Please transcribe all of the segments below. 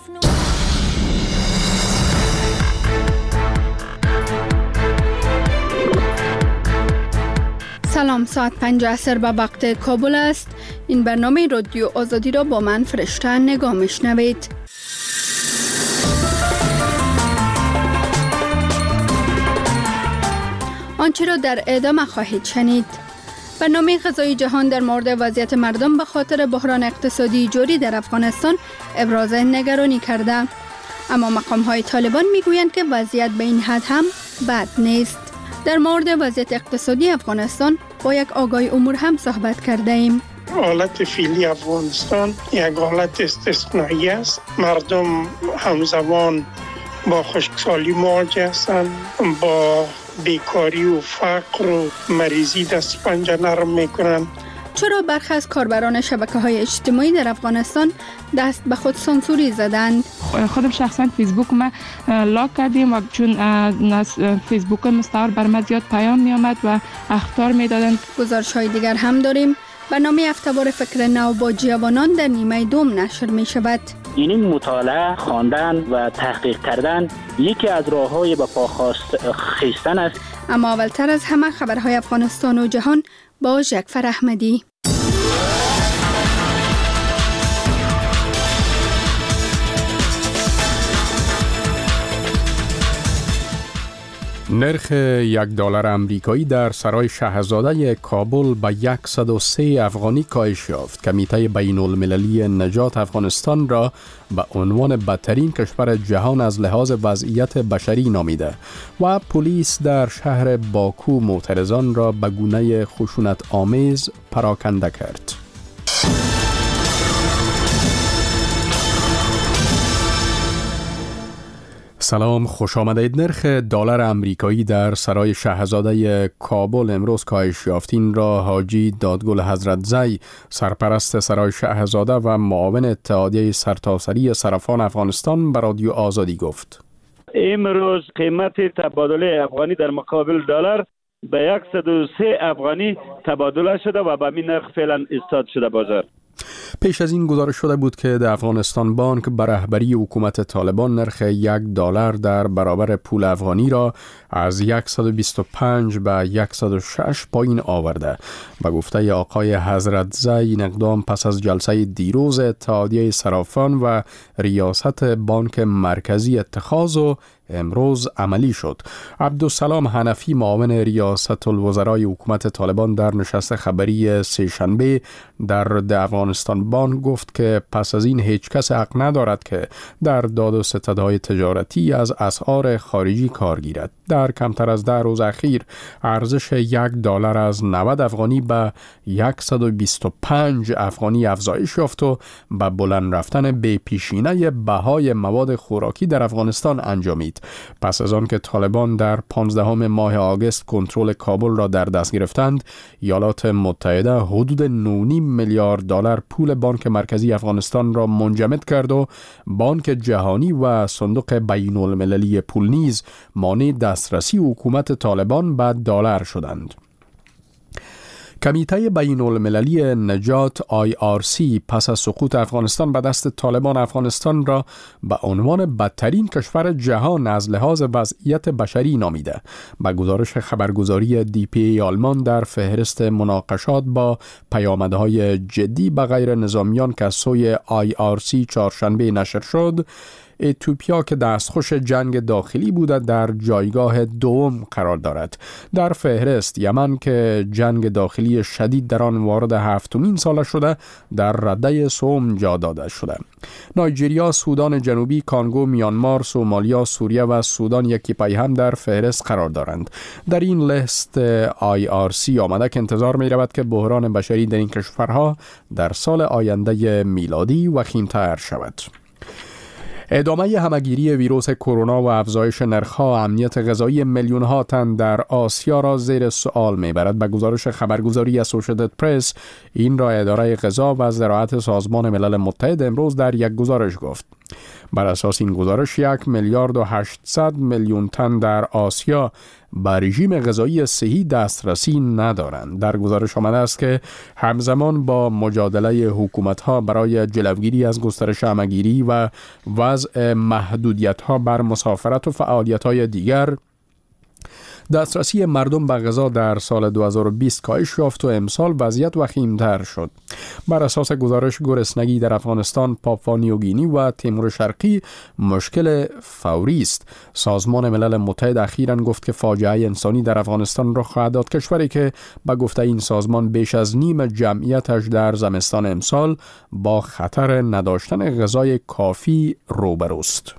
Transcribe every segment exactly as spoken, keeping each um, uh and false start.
سلام، ساعت پنج عصر به وقت کابل است. این برنامه رادیو آزادی را با من فرشته نگاه میشنوید. آنچه را در ادامه خواهید شنید. برنامه غذای جهان در مورد وضعیت مردم به خاطر بحران اقتصادی جاری در افغانستان ابراز نگرانی کرده، اما مقام‌های طالبان میگویند که وضعیت به این حد هم بد نیست. در مورد وضعیت اقتصادی افغانستان با یک آگاه امور هم صحبت کرده ایم. حالت فعلی افغانستان یک حالت استثنایی است. مردم همزمان با خشکسالی مواجه هستند، با بیکاری و فقر و مریضی دست پنجه نرم میکنند. چرا برخی از کاربران شبکه‌های اجتماعی در افغانستان دست به خود سانسوری زدند؟ خودم شخصا فیسبوک ما لاک کردیم و چون از فیسبوک مستعار بر ما زیاد پیام می آمد و اخطار می دادند. گزارش‌های دیگر هم داریم. برنامه هفته‌وار فکر نو با جوانان در نیمه دوم نشر می شود. یعنی مطالعه، خواندن و تحقیق کردن یکی از راه‌های به پا خیستن است. اما اولتر از همه خبرهای افغانستان و جهان با جعفر احمدی. نرخ یک دلار امریکایی در سرای شاهزاده کابل به صد و سه افغانی کاهش یافت. کمیته بین المللی نجات افغانستان را به عنوان بدترین کشور جهان از لحاظ وضعیت بشری نامیده و پلیس در شهر باکو معترضان را به گونه خشونت آمیز پراکنده کرد. سلام، خوش آمدید. نرخ دلار امریکایی در سرای شاهزاده کابل امروز کاهش یافت. این را حاجی دادگل حضرت زی، سرپرست سرای شاهزاده و معاون اتحادیه سرتاسری صرافان افغانستان به رادیو آزادی گفت. امروز قیمت تبادله افغانی در مقابل دلار به صد و سه افغانی تبادله شده و به این نرخ فعلا استاد شده بازار. پیش از این گزارش شده بود که در افغانستان بانک به رهبری حکومت طالبان نرخ یک دلار در برابر پول افغانی را از صد و بیست و پنج به صد و شش پایین آورده. به گفته آقای حضرت زی، این اقدام پس از جلسه دیروز اتحادیه صرافان و ریاست بانک مرکزی اتخاذ و امروز عملی شد. عبدالسلام حنفی، معاون ریاست الوزرای حکومت طالبان، در نشست خبری سه شنبه در افغانستان بانک گفت که پس از این هیچ کس حق ندارد که در داد و ستدهای تجارتی از اسعار خارجی کار گیرد. در کمتر از ده روز اخیر ارزش یک دلار از نود افغانی به صد و بیست و پنج افغانی افزایش یافت و به بلند رفتن به پیشینه بهای مواد خوراکی در افغانستان انجامید. پس از آن که طالبان در پانزدهم ماه آگوست کنترل کابل را در دست گرفتند، ایالات متحده حدود نه و نیم میلیارد دلار پول بانک مرکزی افغانستان را منجمد کرد و بانک جهانی و صندوق بین المللی پول نیز مانع دسترسی حکومت طالبان به دلار شدند. کمیته بین المللی نجات آی آر سی پس از سقوط افغانستان به دست طالبان افغانستان را به عنوان بدترین کشور جهان از لحاظ وضعیت بشری نامیده. به گزارش خبرگزاری دی پی ای آلمان، در فهرست مناقشات با پیامدهای جدی به غیر نظامیان که سوی آی آر سی چهارشنبه نشر شد، اتیوپیا که دستخوش جنگ داخلی بوده در جایگاه دوم قرار دارد. در فهرست یمن که جنگ داخلی شدید در آن وارد هفتمین سال شده در رده سوم جا داده شده. نایجریا، سودان جنوبی، کانگو، میانمار، سومالیا، سوریه و سودان یکی پای هم در فهرست قرار دارند. در این لیست آی آر سی آمده که انتظار می رود که بحران بشری در این کشورها در سال آینده میلادی وخیم‌تر شود. ادامه همگیری ویروس کرونا و افزایش نرخ‌ها امنیت غذایی میلیون‌ها تن در آسیا را زیر سوال می‌برد. به گزارش خبرگزاری اسوسییتد پرس، این را اداره غذا و زراعت سازمان ملل متحد امروز در یک گزارش گفت. بر اساس این گزارش یک میلیارد و هشتصد میلیون تن در آسیا به رژیم غذایی صحی دسترسی ندارند. در گزارش آمده است که همزمان با مجادله حکومت‌ها برای جلوگیری از گسترش همه‌گیری و وضع محدودیت‌ها بر مسافرت و فعالیت‌های دیگر، دسترسی مردم به غذا در سال دو هزار و بیست کاهش یافت و امسال وضعیت وخیم‌تر شد. بر اساس گزارش، گرسنگی در افغانستان، پاپوا نیوگینی و تیمور شرقی مشکل فوری است. سازمان ملل متحد اخیراً گفت که فاجعه انسانی در افغانستان رخ خواهد داد، کشوری که به گفته این سازمان بیش از نیم جمعیتش در زمستان امسال با خطر نداشتن غذای کافی روبروست.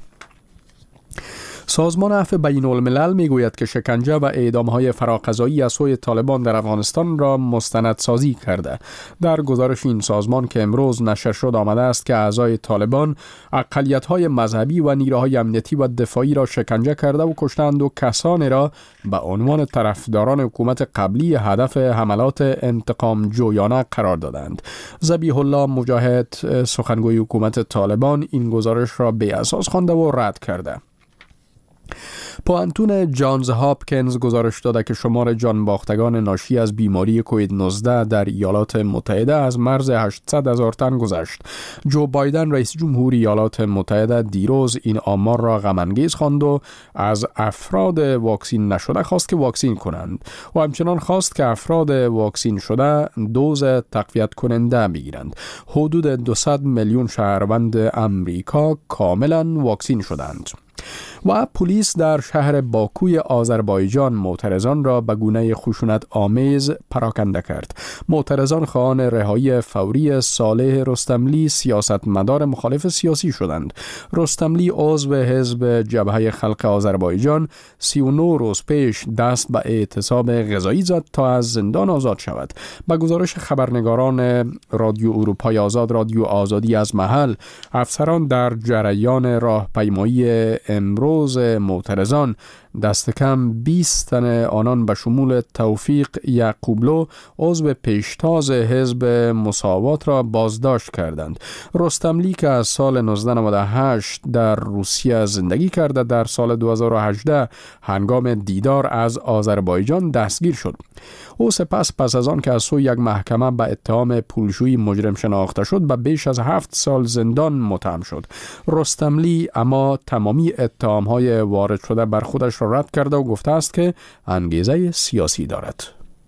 سازمان عفو بین الملل میگوید که شکنجه و اعدام‌های فراقضایی از سوی طالبان در افغانستان را مستندسازی کرده. در گزارش این سازمان که امروز نشر شد آمده است که اعضای طالبان اقلیت‌های مذهبی و نیروهای امنیتی و دفاعی را شکنجه کرده و کشتند و کسانی را به عنوان طرفداران حکومت قبلی هدف حملات انتقام جویانه قرار دادند. ذبیح الله مجاهد، سخنگوی حکومت طالبان، این گزارش را بی اساس خوانده و رد کرده. پوانتون جانز هاپکینز گزارش داده که شمار جانباختگان ناشی از بیماری کووید نوزده در ایالات متحده از مرز هشتصد هزار تن گذشت. جو بایدن رئیس جمهور ایالات متحده دیروز این آمار را غم انگیز خواند و از افراد واکسین نشده خواست که واکسین کنند و همچنان خواست که افراد واکسین شده دوز تقویت کننده بگیرند. حدود دویست میلیون شهروند امریکا کاملا واکسین شدند. و پلیس در شهر باکوی آذربایجان معترضان را به گونه خشونت آمیز پراکنده کرد. معترضان خواهان رهایی فوری صالح رستملی، سیاستمدار مخالف سیاسی شدند. رستملی عضو حزب جبهه خلق آذربایجان سی و نه روز پیش دست به اعتصاب غذایی زد تا از زندان آزاد شود. به گزارش خبرنگاران رادیو اروپای آزاد، رادیو آزادی از محل، افسران در جریان راهپیمایی امروز معترضان دست کم بیست تن آنان به شمول توفیق یعقوبلو عضو پیشتاز حزب مساوات را بازداشت کردند. رستملی که از سال نوزده نود و هشت در روسیه زندگی کرده در سال دو هزار و هجده هنگام دیدار از آذربایجان دستگیر شد. او سپس پس از آن که از سوی یک محکمه به اتهام پولشویی مجرم شناخته شد به بیش از هفت سال زندان متهم شد. رستملی اما تمامی اتهام‌های وارد شده بر خودش را رد کرده و گفته است که انگیزه سیاسی دارد.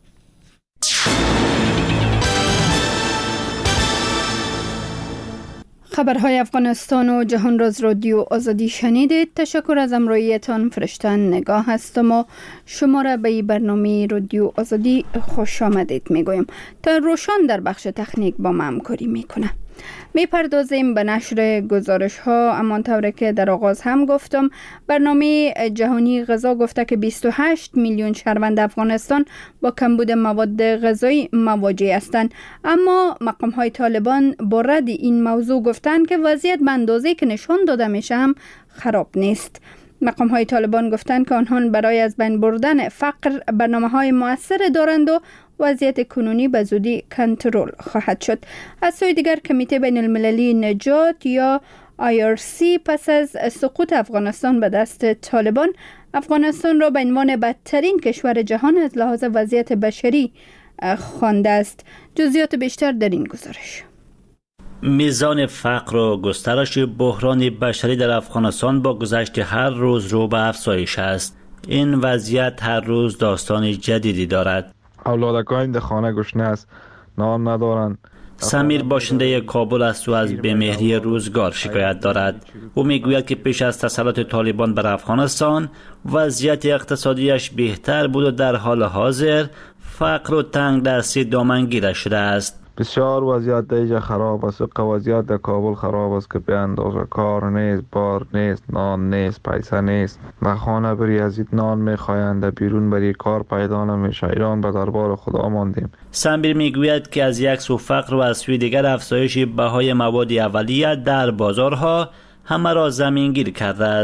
خبرهای افغانستان و جهان را از رادیو آزادی شنیدید. تشکر از همراهیتان. فرشتن نگاه هستم و شما را به این برنامه رادیو آزادی خوش آمدید میگویم. تا روشان در بخش تکنیک با ما همکاری میکنه. میپردازیم به نشر گزارش ها. اما طوری که در آغاز هم گفتم، برنامه جهانی غذا گفته که بیست و هشت میلیون شهروند افغانستان با کمبود مواد غذایی مواجه هستند. اما مقام های طالبان با رد این موضوع گفتند که وضعیت به اندازه‌ای که نشان داده میشه هم خراب نیست. مقام های طالبان گفتند که آنها برای از بین بردن فقر برنامه‌های مؤثر دارند و وضعیت کنونی به زودی کنترل خواهد شد. از سوی دیگر کمیته بین المللی نجات یا آی آر سی پس از سقوط افغانستان به دست طالبان افغانستان را به عنوان بدترین کشور جهان از لحاظ وضعیت بشری خوانده است. جزئیات بیشتر در این گزارش. میزان فقر و گسترش بحران بشری در افغانستان با گذشت هر روز رو به افزایش است. این وضعیت هر روز داستان جدیدی دارد. اولادکان در خانه گشنه است، نان ندارند. سمیر باشنده کابل است و از بیمهری روزگار شکایت دارد. او میگوید که پیش از تسلط طالبان بر افغانستان وضعیت اقتصادیش بهتر بود و در حال حاضر فقر و تنگ دستی دامنگیرش شده است. بسیار وضعیت دیجا خراب است. وضعیت در کابل خراب است که به اندازه کار نیست، بار نیست، نان نیست، پیسه نیست. در خانه بری از این نان میخوایند، بیرون بری کار پیدا نمیشه. ایران به دربار خدا ماندیم. سمیر میگوید که از یک سو فقر و از سوی دیگر افزایش بهای مواد اولیه در بازارها همه را زمینگیر کرده است.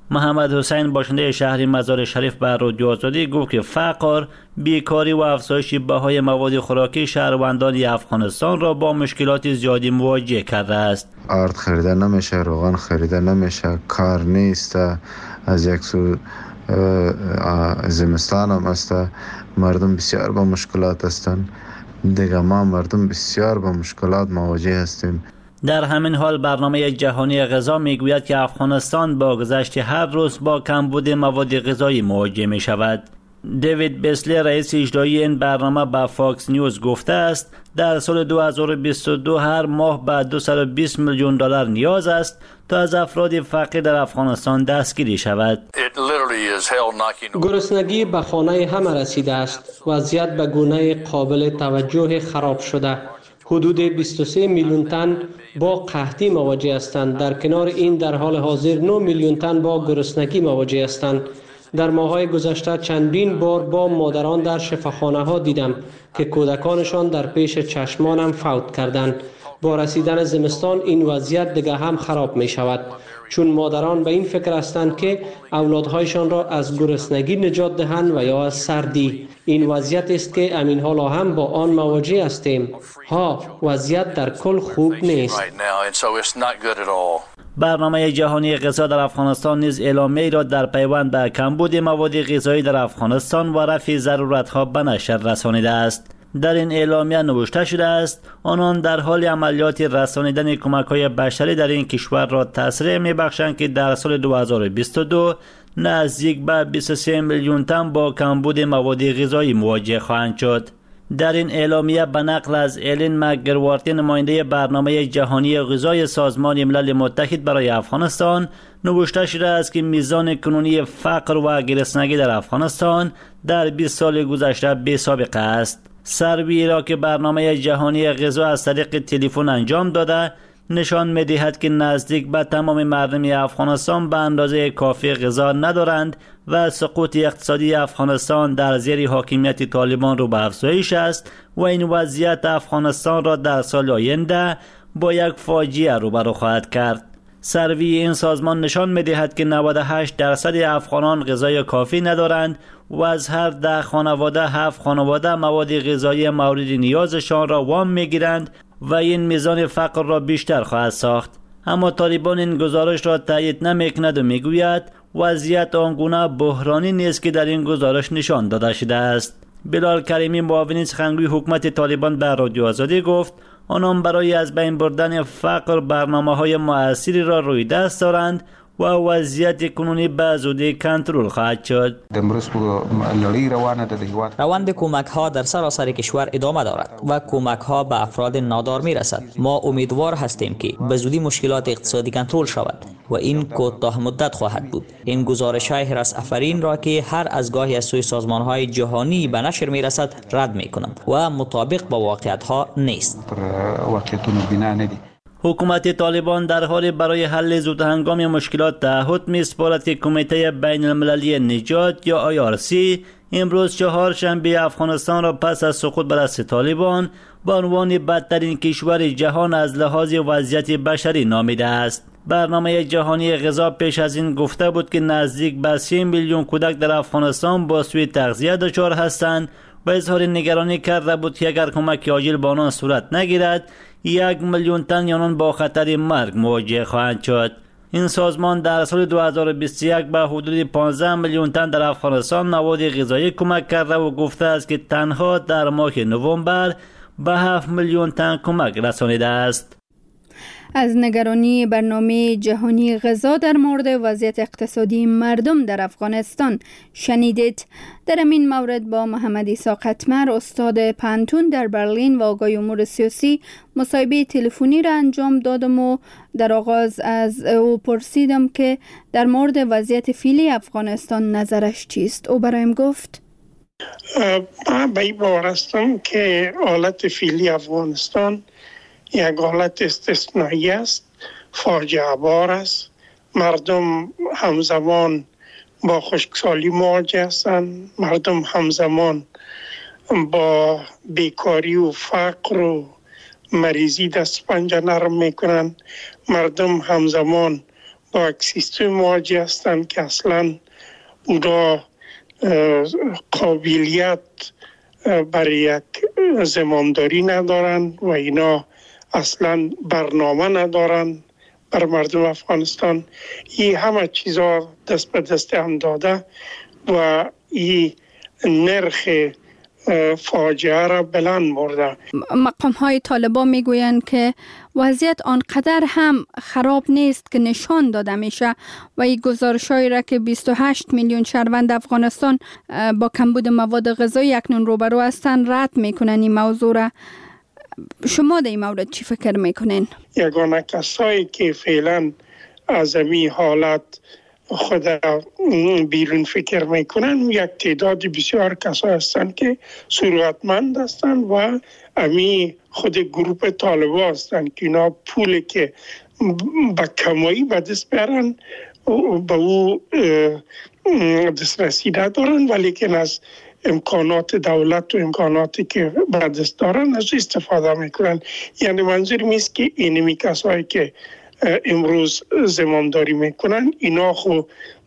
محمد حسین باشنده شهر مزار شریف به رادیو آزادی گفت که فقر، بیکاری و افزایش بهای مواد خوراکی شهروندان افغانستان را با مشکلات زیادی مواجه کرده است. آرد خریده نمیشه، روغن خریده نمیشه، کار نیست، از یک سو زمستان هم است، مردم بسیار با مشکلات هستند. دیگه ما مردم بسیار با مشکلات مواجه هستیم. در همین حال برنامه جهانی غذا میگوید که افغانستان با گذشت هر روز با کمبود مواد غذایی مواجه می شود. دیوید بیسلی رئیس اجرایی این برنامه به فاکس نیوز گفته است در سال دو هزار و بیست و دو هر ماه به دویست و بیست میلیون دلار نیاز است تا از افراد فقیر در افغانستان دستگیری شود. گرسنگی به خانه همه رسیده است. وضعیت به گونه قابل توجه خراب شده. حدود بیست و سه میلیون تن با قحطی مواجه هستند. در کنار این در حال حاضر نه میلیون تن با گرسنگی مواجه هستند. در ماه‌های گذشته چندین بار با مادران در شفاخانه‌ها دیدم که کودکانشان در پیش چشمانم فوت کردند. با رسیدن زمستان این وضعیت دیگر هم خراب می شود، چون مادران به این فکر هستند که اولادهایشان را از گرسنگی نجات دهند و یا از سردی. این وضعیت است که امین حالا هم با آن مواجه هستیم. ها، وضعیت در کل خوب نیست. برنامه جهانی غذا در افغانستان نیز اعلامیه‌ای را در پیوند به کمبود مواد غذایی در افغانستان و رفع ضرورت‌ها به نشر رسانیده است. در این اعلامیه نوشته شده است آنان در حال عملیات رسانیدن کمک‌های بشری در این کشور را تصریح می‌بخشند که در سال دو هزار و بیست و دو نزدیک به بیست و سه میلیون تن با کمبود مواد غذایی مواجه خواهند شد. در این اعلامیه به نقل از الین مکگروارتی نماینده برنامه جهانی غذای سازمان ملل متحد برای افغانستان نوشته شده است که میزان کنونی فقر و گرسنگی در افغانستان در بیست سال گذشته بی‌سابقه است. سروی را که برنامه جهانی غذا از طریق تلفن انجام داده نشان می‌دهد که نزدیک به تمام مردم افغانستان به اندازه کافی غذا ندارند و سقوط اقتصادی افغانستان در زیر حاکمیت طالبان رو به افزایش است و این وضعیت افغانستان را در سال آینده با یک فاجعه روبرو خواهد کرد. سروی این سازمان نشان می‌دهد که نود و هشت درصد افغانان غذای کافی ندارند و از هر ده خانواده هفت خانواده مواد غذایی مورد نیازشان را وام می‌گیرند و این میزان فقر را بیشتر خواهد ساخت. اما طالبان این گزارش را تایید نمی‌کند و میگوید وضعیت آنگونه بحرانی نیست که در این گزارش نشان داده شده است. بلال کریمی معاون سخنگوی حکومت طالبان به رادیو آزادی گفت آنان برای از بین بردن فقر برنامه‌های مؤثری را روی دست دارند و وضعیت کنونی به زودی کنترل خواهد شد. روند کمک ها در سراسر کشور ادامه دارد و کمک ها به افراد نادار می رسد. ما امیدوار هستیم که به زودی مشکلات اقتصادی کنترل شود و این کوتاه مدت خواهد بود. این گزارش های حرس افرین را که هر از گاهی از سوی سازمان های جهانی به نشر می رسد رد می کنم و مطابق با واقعیت ها نیست. حکومت طالبان در حال برای حل زود هنگام مشکلات تعهد می‌سپارد که کمیته بین المللی نجات یا آی آر سی امروز چهارشنبه افغانستان را پس از سقوط بر دست طالبان به عنوان بدترین کشور جهان از لحاظ وضعیت بشری نامیده است. برنامه جهانی غذا پیش از این گفته بود که نزدیک به سه میلیون کودک در افغانستان با سوء تغذیه دچار هستند و اظهار نگرانی کرده بود که اگر کمک عاجل به آنان صورت نگیرد یک میلیون تن آنان با خطر مرگ مواجه خواهند شد. این سازمان در سال دو هزار و بیست و یک به حدود پانزده میلیون تن در افغانستان مواد غذایی کمک کرده و گفته است که تنها در ماه نوامبر به هفت میلیون تن کمک رسانیده است. از نگرانی برنامه جهانی غذا در مورد وضعیت اقتصادی مردم در افغانستان شنیدید. در این مورد با محمد عیسی قطمر استاد پانتون در برلین و آقای امور سیاسی مصاحبه تلفنی را انجام دادم و در آغاز از او پرسیدم که در مورد وضعیت فعلی افغانستان نظرش چیست. او برایم گفت من به این باور هستم که حالت فعلی افغانستان یک حالت استثنایی است، فاجعه بار است. مردم همزمان با خشکسالی مواجه هستند، مردم همزمان با بیکاری و فقر و مریضی دست پنجه نرم میکنند، مردم همزمان با یک سیستم مواجه هستند که اصلا اونا قابلیت برای یک زمامداری ندارن و اینا اصلا برنامه ندارن بر مردم افغانستان. این همه چیزا دست به دست هم داده و این نرخ فاجعه را بلند برده. مقام های طالبان میگویند که وضعیت آنقدر هم خراب نیست که نشان داده میشه و این گزارش‌هایی را که بیست و هشت میلیون شهروند افغانستان با کمبود مواد غذایی اکنون روبرو هستند رد میکنن این موضوع را. شما در این مورد چی فکر میکنین؟ یگانه کسایی که فعلا از این حالت خود بیرون فکر میکنن یک تعداد بسیار کسا هستند که ثروتمند هستند و امی خود گروه طالبان هستند که اینا پول که با کمایی به دست برن به او دسترسی ندارن ولی که از امکانات دولت و امکاناتی که به دست دارن از استفاده میکنن. یعنی منظور میست که اینمی کسایی که امروز زمامداری میکنن اینا خو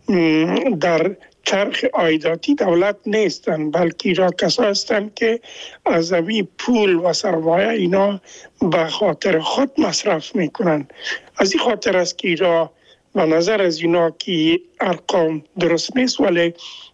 در چرخ عایداتی دولت نیستن بلکه اینا کسا هستن که از این پول و سرمایه اینا به خاطر خود مصرف میکنن. از این خاطر است که اینا به نظر از اینا که ارقام درست نیست ولی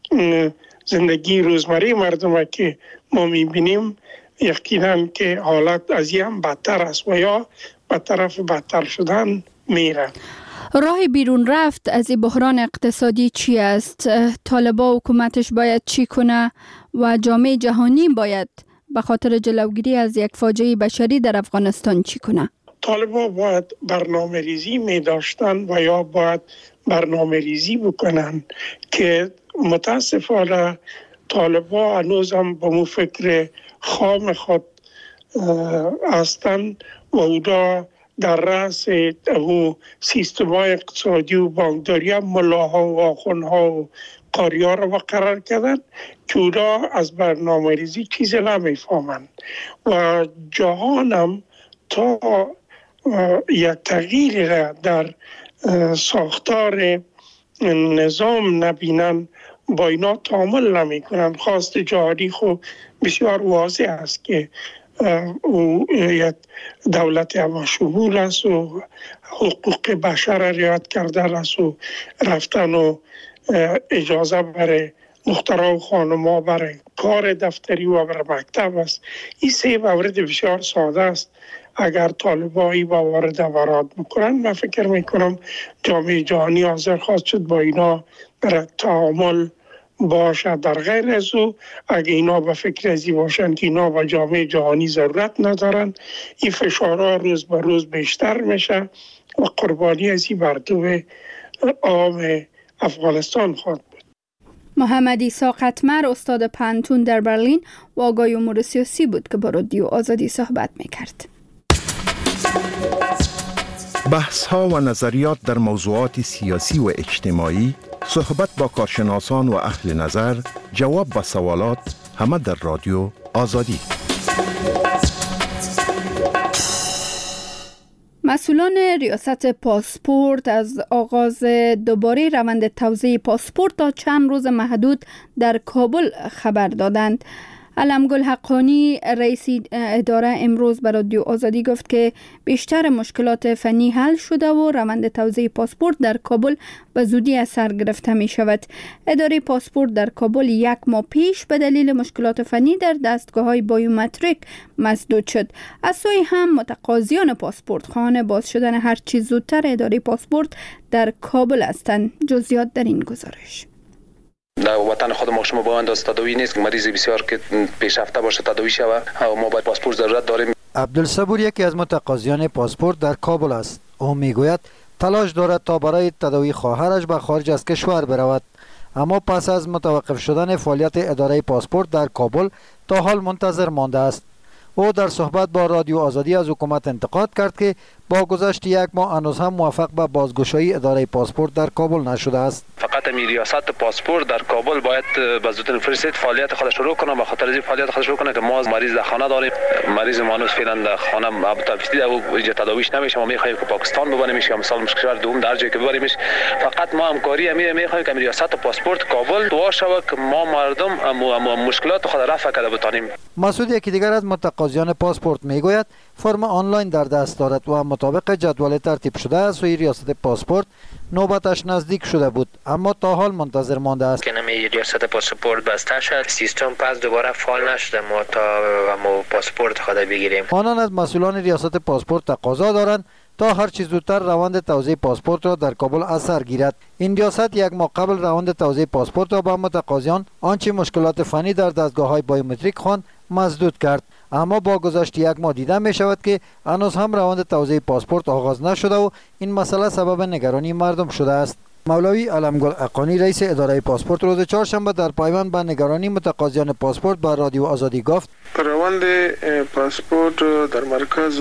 زندگی روزمره مردم که ما میبینیم یقینا که حالت از این هم بدتر است و یا به طرف بدتر شدن میره. راه بیرون رفت از این بحران اقتصادی چی است؟ طالبان حکومتش باید چی کنه و جامعه جهانی باید به خاطر جلوگیری از یک فاجعه بشری در افغانستان چی کنه؟ طالبان باید برنامه ریزی می داشتن و یا باید برنامه ریزی بکنن که متاسفانه طالبان هنوز هم به مو فکر خام خود هستن و اونا در رأس او سیستم‌های اقتصادی و بانکداری هم ملاها و آخوندها و قاری‌ها را قرار کردن که اونا از برنامه ریزی چیزی نمیفهمند و جهان هم تا یک تغییری را در ساختار نظام نبینن با اینا تعامل نمی کنن. خواست جهانی خو بسیار واضح است که او یک دولت همشمول است و حقوق بشر را رعایت کردن است و رفتن و اجازه برای دخترها و خانم‌ها برای کار دفتری و برای مکتب است. این سه مورد بسیار ساده است. اگر طالبایی با وارد وراد بکنن من فکر میکنم جامعه جهانی حاضر خواهد شد با اینا در تعامل باشه. در غیر از او اگه اینا به فکر ازی باشن که اینا با جامعه جهانی ضرورت ندارن این فشارها روز به روز بیشتر میشه و قربانی ازی مردم عام افغانستان خواهد بود. محمد عیسی قطمر استاد پانتون در برلین و آقای امور سیاسی بود که با رادیو آزادی صحبت میکرد. بحث ها و نظریات در موضوعات سیاسی و اجتماعی، صحبت با کارشناسان و اهل نظر، جواب به سوالات، همه در رادیو آزادی. مسئولان ریاست پاسپورت از آغاز دوباره روند توزیع پاسپورت تا چند روز محدود در کابل خبر دادند. علمگل حقانی رئیس اداره امروز به رادیو آزادی گفت که بیشتر مشکلات فنی حل شده و روند توزیع پاسپورت در کابل به زودی از سر گرفته می شود. اداره پاسپورت در کابل یک ماه پیش به دلیل مشکلات فنی در دستگاه های بایومتریک مسدود شد. از سوی هم متقاضیان پاسپورت خواهان باز شدن هر چیز زودتر اداره پاسپورت در کابل هستند. جزئیات در این گزارش. در وطن خود ما شما با انداز تداوی نیست که مریض بسیار که پیشرفته باشه تداوی شوه و ما باید پاسپورت ضرورت داریم. عبدالصبور یکی از متقاضیان پاسپورت در کابل است. او میگوید تلاش دارد تا برای تداوی خواهرش به خارج از کشور برود، اما پس از متوقف شدن فعالیت اداره پاسپورت در کابل تا حال منتظر مانده است. او در صحبت با رادیو آزادی از حکومت انتقاد کرد که با گذشت یک ماه هنوز هم موفق به بازگشایی اداره پاسپورت در کابل نشده است. فقط حکومت می ریاست پاسپورت در کابل باید به زودترین فرصت فعالیت خود شروع کنه. به خاطر از این فعالیت خود شروع کنه که ما مریض در خانه داریم. مریض ما هنوز فعلا در خانه متوسطی او اینجا تداویش نمیشه. ما میخوایم که پاکستان ببریمش یا مثلا کشور دوم در جایی که ببریمش. فقط ما همکاری امیر میخوایم که ریاست پاسپورت کابل دعا شود که ما مردم ام مشکلات خود رفع کرده بتانیم. مسعود یکی دیگر از متقاضیان پاسپورت میگوید فرم آنلاین در دست دارد و مطابق جدول ترتیب شده از سوی ریاست پاسپورت نوبتش نزدیک شده بود، اما تا حال منتظر مانده است. که نمی ریاست پاسپورت بسته شد، سیستم پس دوباره فعال نشده ما تا ما پاسپورت خود بگیریم. آنان از مسئولان ریاست پاسپورت تقاضا دارند تا هر چیز زودتر روند توزیع پاسپورت را در کابل اثر گیرد. این ریاست یک ماه قبل روند توزیع پاسپورت را به متقاضیان آنچه مشکلات فنی در دستگاه‌های بایومتریک خواند مسدود کرد، اما با گذشت یک ماه دیده می شود که هنوز هم روند توزیع پاسپورت آغاز نشده و این مسئله سبب نگرانی مردم شده است. مولوی علمگل اقانی رئیس اداره پاسپورت روز چهارشنبه در پایبند به نگرانی متقاضیان پاسپورت به رادیو آزادی گفت: روند پاسپورت در مرکز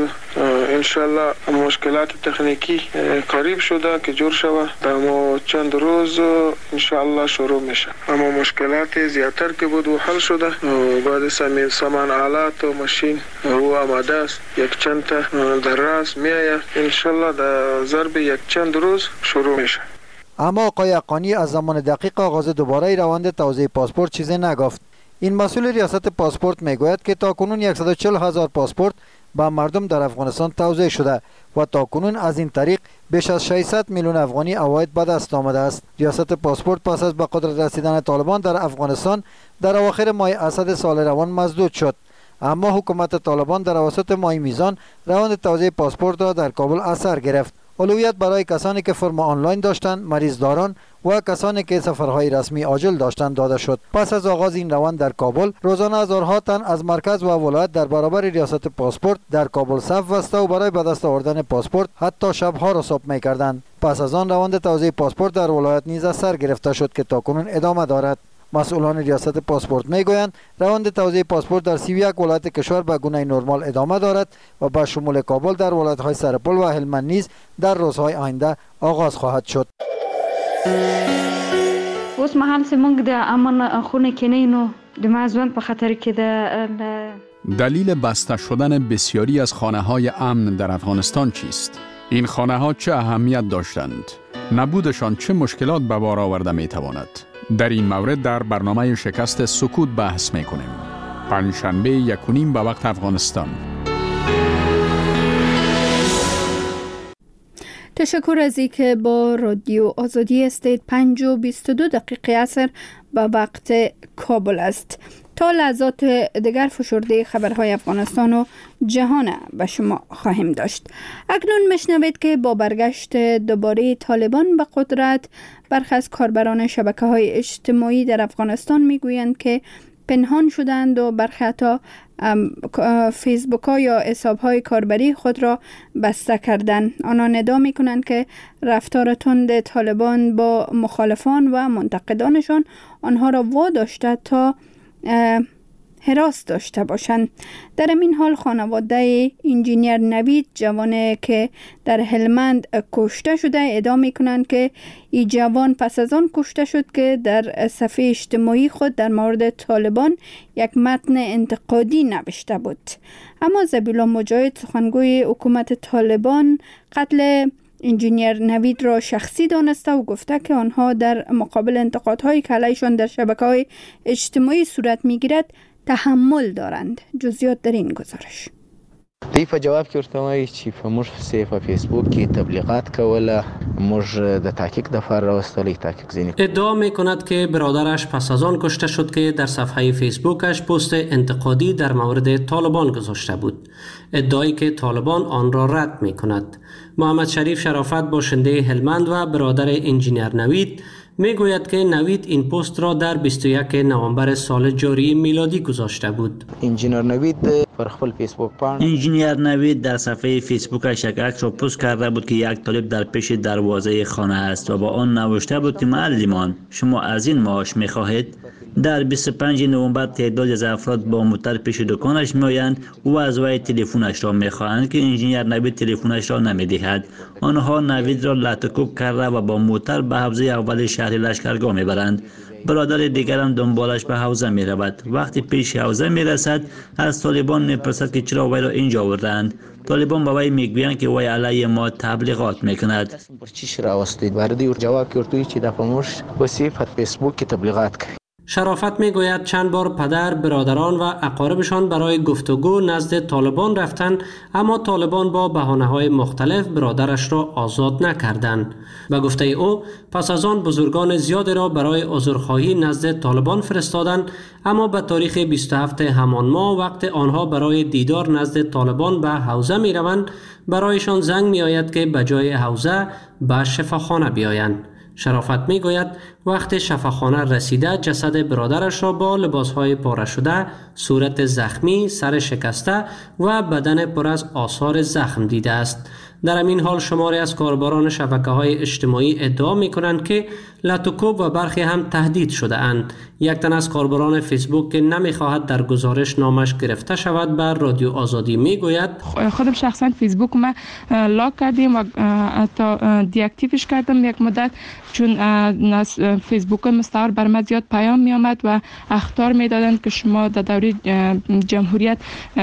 انشالله مشکلات تکنیکی قریب شده که جور شود، در ما چند روز انشالله شروع میشه. اما مشکلات زیادتر که بود و حل شده. بعد سامان سامان آلات و ماشین رو آماده است، یک چند تا در راست میآید. انشالله در ضرب یک چند روز شروع میشه. اما آقای اقانی از زمان دقیق آغاز دوباره روند توزیع پاسپورت چیزی نگفت. این مسئول ریاست پاسپورت میگوید که تاکنون صد و چهل هزار پاسپورت به مردم در افغانستان توزیع شده و تاکنون از این طریق بیش از ششصد میلیون افغانی عواید به دست آمده است. ریاست پاسپورت پس از به قدرت رسیدن طالبان در افغانستان در اواخر ماه اسد سال روان مسدود شد، اما حکومت طالبان در اواسط ماه میزان روند توزیع پاسپورت را در کابل اثر گرفت. اولویت برای کسانی که فرم آنلاین داشتند، مریضداران و کسانی که سفرهای رسمی عاجل داشتند داده شد. پس از آغاز این روند در کابل روزانه هزارها تن از مرکز و ولایت در برابر ریاست پاسپورت در کابل صف بسته و برای به دست آوردن پاسپورت حتی شبها را صبح می‌کردند. پس از آن روند توزیع پاسپورت در ولایت نیز سر گرفته شد که تاکنون ادامه دارد. مسئولان ریاست پاسپورت میگویند روند توزیع پاسپورت در سی و یک ولایت کشور به گونه نرمال ادامه دارد و با شمول کابل در ولایت‌های سرپل و هلمند نیز در روزهای آینده آغاز خواهد شد. اوس مهال سیمونگ د امن خونه کینینو د مازون په خطر کې د دلیل بسته شدن بسیاری از خانه‌های امن در افغانستان چیست؟ این خانه‌ها چه اهمیت داشتند؟ نبودشان چه مشکلات به بار آورده می‌تواند؟ در این مورد در برنامه شکست سکوت بحث می‌کنیم. پنجشنبه یک و نیم به وقت افغانستان. تشکر از اینکه با رادیو آزادی هستید. پنج و بیست و دو دقیقه عصر به وقت کابل است. تا لحظات دیگر فشرده خبرهای افغانستان و جهان به شما خواهیم داشت. اکنون میشنوید که با برگشت دوباره طالبان به قدرت، برخی از کاربران شبکه‌های اجتماعی در افغانستان میگویند که پنهان شدند و برخی حتی فیسبوک ها یا حساب های کاربری خود را بسته کردند. آنان ادعا میکنند که رفتار تند طالبان با مخالفان و منتقدانشان آنها را واداشته تا حراس داشته باشند. در این حال خانواده انجینیر نوید جوان که در هلمند کشته شده ادعا میکنند که این جوان پس از آن کشته شد که در صفحه اجتماعی خود در مورد طالبان یک متن انتقادی نوشته بود. اما ذبیحالله مجاهد سخنگوی حکومت طالبان قتل انجینیر نوید را شخصی دانسته و گفته که آنها در مقابل انتقادهایی که علیشان در شبکه‌های اجتماعی صورت میگیرد تحمل دارند. جزئیات در این گزارش. دی په جواب کې ورته وایي چې په موږ په فیسبوک کې تبلیغات کوله، موږ د تحقیق دفعه راوستلې تحقیق ځینې. ادعا میکند که برادرش پس از آن کشته شد که در صفحه فیسبوکش پست انتقادی در مورد طالبان گذاشته بود. ادعایی که طالبان آن را رد میکند. محمد شریف شرافت باشنده هلمند و برادر انجینیر نوید میگوید که نوید این پست را در بیست و یک نوامبر سال جاری میلادی گذاشته بود. انجینیر نوید پر خپل فیسبوک پاڼه انجینیر نوید در صفحه فیسبوکش یک عکس را پست کرده بود که یک طالب در پیش دروازه خانه است و با آن نوشته بود که معلمان شما از این معاش میخواهید؟ در بیست و پنج نوامبر تعدادی از افراد با موتر پیش دکانش میآیند و از وی تلفن تلفنش را می‌خواهند که انجینیر نوید تلفنش را نمی‌دهد. آنها نوید را لطکوب کرده و با موتر به حوزه اول شهر لشکرگاه می‌برند. برادر دیگر هم دنبالش به حوزه می رود. وقتی پیش حوزه می رسد از طالبان می پرسد که چرا وی را اینجا آوردند. طالبان به وی می گویند که وی علیه ما تبلیغات می کند. چی را واسطید وارد جواب کردوی چی دفعموش وصیفت فیسبوک که تبلیغات کرد. شرافت می گوید چند بار پدر، برادران و اقاربشان برای گفتگو نزد طالبان رفتند، اما طالبان با بهانه‌های مختلف برادرش را آزاد نکردند. به گفته او پس از آن بزرگان زیادی را برای عذرخواهی نزد طالبان فرستادند، اما به تاریخ بیست و هفت همان ماه وقت آنها برای دیدار نزد طالبان به حوزه می روند برایشان زنگ می آید که به جای حوزه به شفاخانه بیایند. شرافت می گوید وقت شفاخانه رسیده جسد برادرش را با لباسهای پاره شده، صورت زخمی، سر شکسته و بدن پر از آثار زخم دیده است. در همین حال شماری از کاربران شبکه‌های اجتماعی ادعا می‌کنند که لاتوکوب و برخی هم تهدید شده اند. یک تن از کاربران فیسبوک که نمی‌خواهد در گزارش نامش گرفته شود بر رادیو آزادی می‌گوید خودم شخصا فیسبوک ما لاک کردیم و تا دی اکتیوش کردم یک مدت، چون از فیسبوک مستعار بر من زیاد پیام می آمد و اخطار می دادند که شما در دوره جمهوریت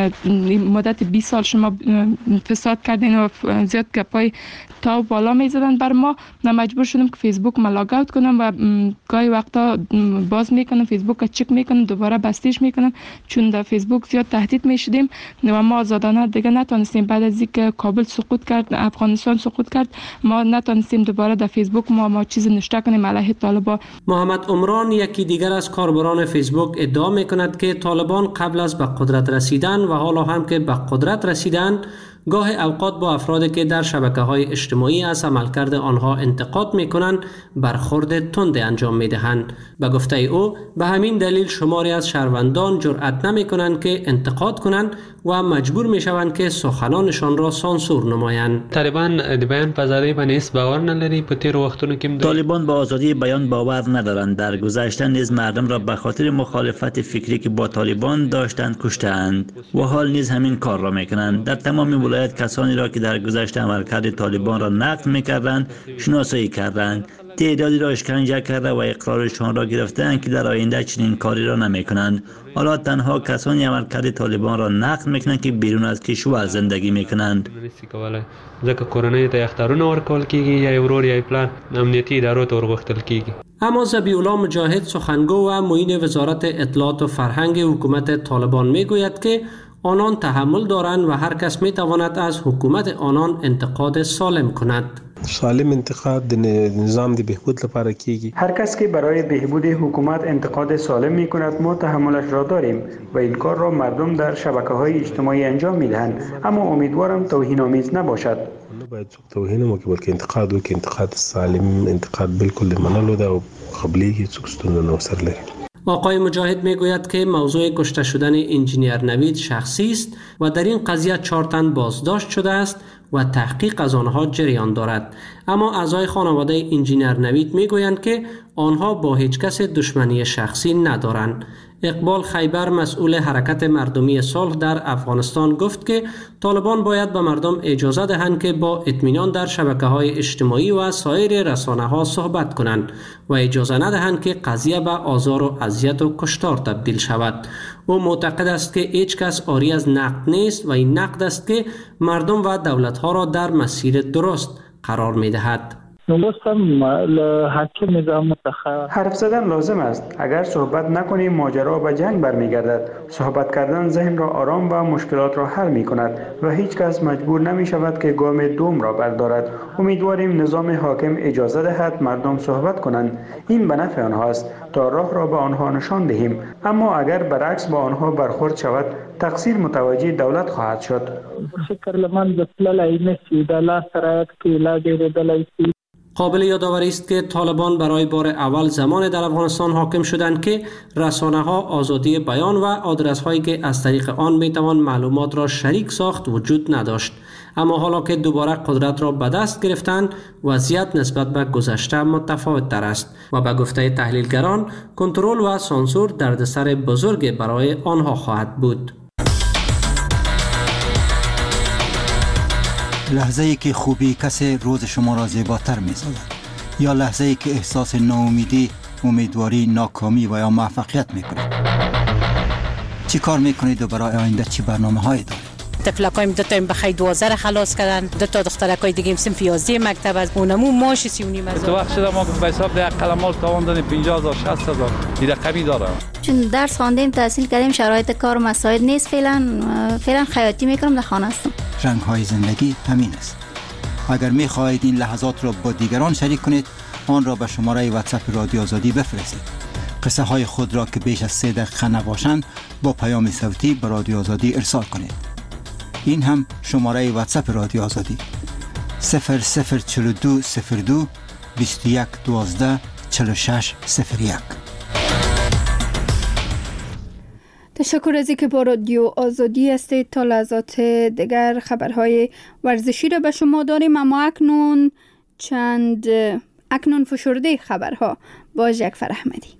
مدت بیست سال شما فساد کردین و زیاد گپای تا بالا می زدن بر ما. مجبور شدم که فیسبوک ما لاگ اوت کنم و گاهی وقتا باز میکنم فیسبوک چک میکنم دوباره بستیش میکنم، چون در فیسبوک زیاد تهدید میشدیم و ما آزادانه دیگه نتونستیم. بعد از اینکه کابل سقوط کرد، افغانستان سقوط کرد، ما نتونستیم دوباره در فیسبوک ما ما چیز نوشته کنیم علیه طالبان. محمد عمران یکی دیگر از کاربران فیسبوک ادعا میکند که طالبان قبل از به قدرت رسیدن و حالا هم که به قدرت رسیدن گاه اوقات با افرادی که در شبکه‌های اجتماعی از عملکرد آنها انتقاد می‌کنند برخورد تند انجام می‌دهند. به گفته او به همین دلیل شماری از شهروندان جرأت نمی‌کنند که انتقاد کنند و مجبور می‌شوند که سخنانشان را سانسور نمایند. طالبان د بیان په ازادۍ باندې باور نلري. په تیر وختونو کې طالبان با آزادی بیان باور ندارند. در گذشته نیز مردم را به خاطر مخالفت فکری که با طالبان داشتند کشتند و حال نیز همین کار را می‌کنند. در تمام ولایت کسانی را که در گذشته عملکرد طالبان را نقد می‌کردند شناسایی کردند، تعدادی را اشکنجه کرده و اقرارشان را گرفتند که در آینده چنین کاری را نمی‌کنند. حالا تنها کسانی عملکرد طالبان را نقد می‌کنند که بیرون از کشور زندگی می‌کنند. ځکه کورنۍ ته اختیارونه ورکول کیږي یا ورور یا پلان امنیتی ادارو ته ورغښتل کیږي. اما ذبیح الله مجاهد سخنگو و معین وزارت اطلاعات و فرهنگ حکومت طالبان میگوید که آنان تحمل دارند و هر کس میتواند از حکومت آنان انتقاد سالم کند. سالم انتقاد د نظام د بهبود لپاره کیږي. هر کس که برای بهبود حکومت انتقاد سالم می کند ما تحملش را داریم و این کار را مردم در شبکه‌های اجتماعی انجام میدهند، اما امیدوارم توهین‌آمیز نباشد. باید توهین مو که بلکې انتقاد وکړي، انتقاد سالم، انتقاد بالکل منلو ده او قبليږي څوک ستونزه نه ورسره لري. آقای مجاهد میگوید که موضوع کشته شدن انجینیر نوید شخصی است و در این قضیه چهار تن بازداشت شده است و تحقیق از آنها جریان دارد. اما اعضای خانواده انجینیر نوید میگویند که آنها با هیچ کس دشمنی شخصی ندارند. اقبال خیبر مسئول حرکت مردمی صلح در افغانستان گفت که طالبان باید به مردم اجازه دهند که با اطمینان در شبکه‌های اجتماعی و سایر رسانه‌ها صحبت کنند و اجازه ندهند که قضیه به آزار و اذیت و کشتار تبدیل شود. او معتقد است که هیچ کس عاری از نقد نیست و این نقد است که مردم و دولت‌ها را در مسیر درست قرار می‌دهد. حرف زدن لازم است. اگر صحبت نکنیم ماجرا به جنگ برمیگردد. صحبت کردن ذهن را آرام و مشکلات را حل می کند و هیچ کس مجبور نمی شود که گام دوم را بردارد. امیدواریم نظام حاکم اجازه دهد مردم صحبت کنند. این به نفع آنهاست تا راه را به آنها نشان دهیم، اما اگر برعکس با آنها برخورد شود تقصیر متوجه دولت خواهد شد. قابل یادآوری است که طالبان برای بار اول زمان در افغانستان حاکم شدند که رسانه‌ها آزادی بیان و آدرس‌هایی که از طریق آن میتوان معلومات را شریک ساخت وجود نداشت. اما حالا که دوباره قدرت را به دست گرفتند وضعیت نسبت به گذشته متفاوت تر است و به گفته تحلیلگران کنترل و سانسور دردسر بزرگ برای آنها خواهد بود. لحظه ای که خوبی کسی روز شما را زیباتر می سازد، یا لحظه ای که احساس ناامیدی، امیدواری، ناکامی و یا موفقیت می کنید. چی کار می کنید و برای آینده چی برنامه هایی دارید؟ تفلکایم دو تا بخیر دوازده خلاص کردن، دو تا دخترکای دیگه صنف یازده مکتب از اونمو ماش سی و نیم هزار. تو وقت شده ما به حساب ده قلمال تاوان دادیم پنجاه هزار شصت هزار این رقمی داره. چون درس خواندیم تحصیل کردیم شرایط کار مساعد نیست، فعلا فعلا خیاطی میکنم، در خانه هستم. رنگ های زندگی همین است. اگر می خواهید این لحظات را با دیگران شریک کنید، آن را به شماره واتساپ رادیو آزادی بفرستید. قصه های خود را که بیش از سه دقیقه نباشند با پیام صوتی به رادیو آزادی ارسال کنید. این هم شماره واتساپ رادیو آزادی صفر صفر چهل و دو صفر دو بیست و یک دوازده چهل و شش صفر یک. تشکر از اینکه با رادیو آزادی هستید. تا لحظات دیگر خبرهای ورزشی را به شما داریم، اما اکنون چند اکنون فشرده خبرها با جعفر احمدی.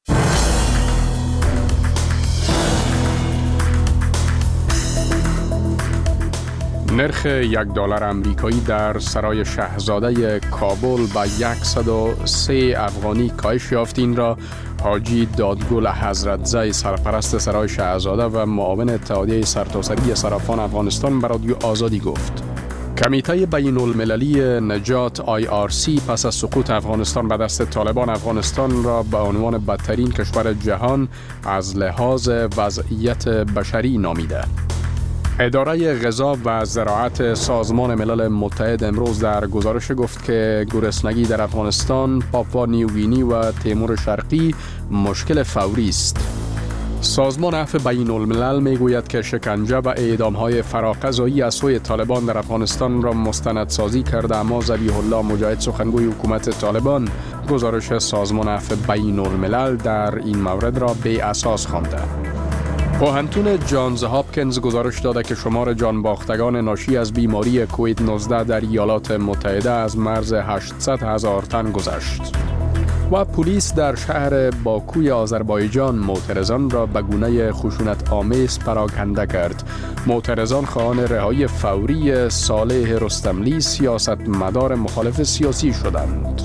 نرخ یک دلار امریکایی در سرای شاهزاده کابل به صد و سه افغانی کاهش یافت. این را حاجی دادگل حضرت زی سرپرست سرای شاهزاده و معاون اتحادیه سرتاسری صرافان افغانستان به رادیو آزادی گفت. کمیته بین المللی نجات آی آر سی پس از سقوط افغانستان به دست طالبان افغانستان را به عنوان بدترین کشور جهان از لحاظ وضعیت بشری نامیده. اداره غذا و زراعت سازمان ملل متحد امروز در گزارش گفت که گرسنگی در افغانستان، پاپوا نیوگینی و تیمور شرقی مشکل فوری است. سازمان عفو بین الملل می گوید که شکنجه و اعدام‌های فراقضایی از سوی طالبان در افغانستان را مستندسازی کرده، اما ذبیح الله مجاهد سخنگوی حکومت طالبان گزارش سازمان عفو بین الملل در این مورد را بی اساس خوانده. پوهنتون جانز هاپکینز گزارش داده که شمار جانباختگان ناشی از بیماری کووید نوزده در ایالات متحده از مرز هشتصد هزار تن گذشت. و پلیس در شهر باکوی آذربایجان معترضان را به گونه خشونت آمیز پراکنده کرد. معترضان خواهان رهایی فوری صالح رستملی سیاستمدار مخالف سیاسی شدند.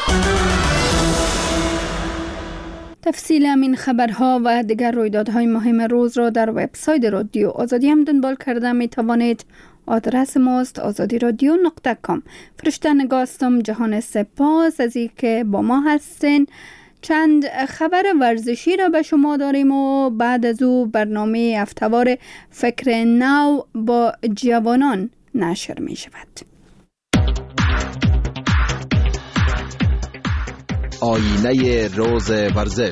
تفصیل همین خبرها و دیگر رویدادهای مهم روز را در وبسایت رادیو آزادی هم دنبال کرده می توانید. آدرس ماست آزادی رادیو نقطه کام. فرشته نگاستم. جهان سپاس از اینکه با ما هستین. چند خبر ورزشی را به شما داریم و بعد از او برنامه هفته‌وار فکر نو با جوانان نشر می شود. آینه روز ورزش.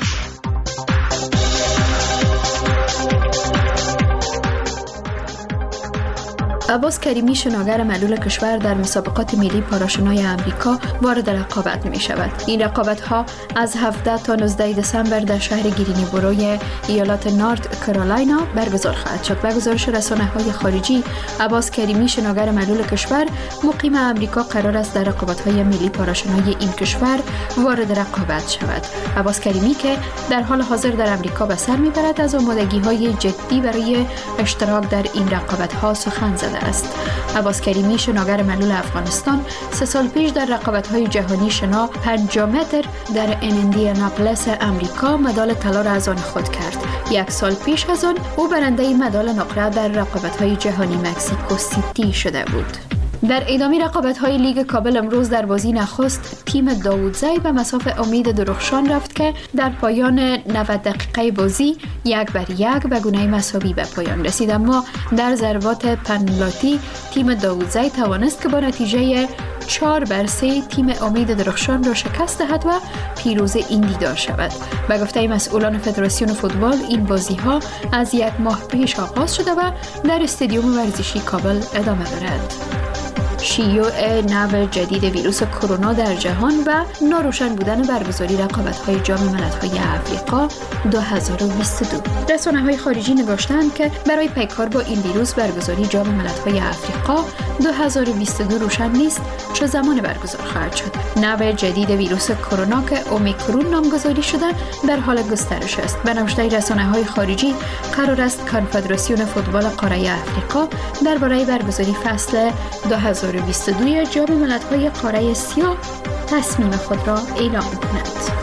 عباس کریمی شناگر معلول کشور در مسابقات ملی پاراشنای امریکا وارد رقابت می شود. این رقابت ها از هفده تا نوزده دسامبر در شهر گرینی بروی ایالات نورت کرولاینا برگزار خواهد شد. به گزارش رسانه‌های خارجی، عباس کریمی شناگر معلول کشور مقیم امریکا قرار است در رقابت های ملی پاراشنای این کشور وارد رقابت شود. عباس کریمی که در حال حاضر در امریکا به سر میبرد از آمادگی های جدی برای اشتراک در این رقابت ها سخن زد است. عباس کریمی شناگر معلول افغانستان سه سال پیش در رقابت‌های جهانی شنا پنجاه متر در ایندیاناپولیس امریکا مدال طلا را از آن خود کرد. یک سال پیش از آن او برنده مدال نقره در رقابت‌های جهانی مکزیکو سیتی شده بود. در ادامه رقابت‌های لیگ کابل امروز در بازی نخست تیم داوودزی به مصاف امید درخشان رفت که در پایان نود دقیقه بازی یک بر یک به گونه مساوی به پایان رسید، اما در ضربات پنالتی تیم داوودزی توانست که با نتیجه چهار بر سه تیم امید درخشان را شکست دهد و پیروز این دیدار شود. به گفته مسئولان فدراسیون فوتبال این بازی‌ها از یک ماه پیش آغاز شده و در استادیوم ورزشی کابل ادامه دارد. شیوع نوع جدید ویروس کرونا در جهان و ناروشن بودن برگزاری رقابت‌های جام ملت‌های افریقا دو هزار و بیست و دو. رسانه‌های خارجی نوشتند که برای پیکار با این ویروس برگزاری جام ملت‌های افریقا دو هزار و بیست و دو روشن نیست چه زمان برگزار خواهد شد. نوع جدید ویروس کرونا که اومیکرون نامگذاری شده در حال گسترش است. به نوشته رسانه‌های خارجی قرار است کنفدراسیون فوتبال قاره افریقا درباره برگزاری فصل دو هزار و بیست و دو جام ملت‌های قاره سیاه تصمیم خود را اعلام کند.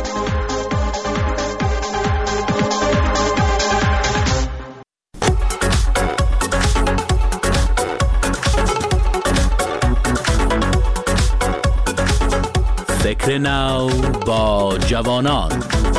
فکر نو با جوانان.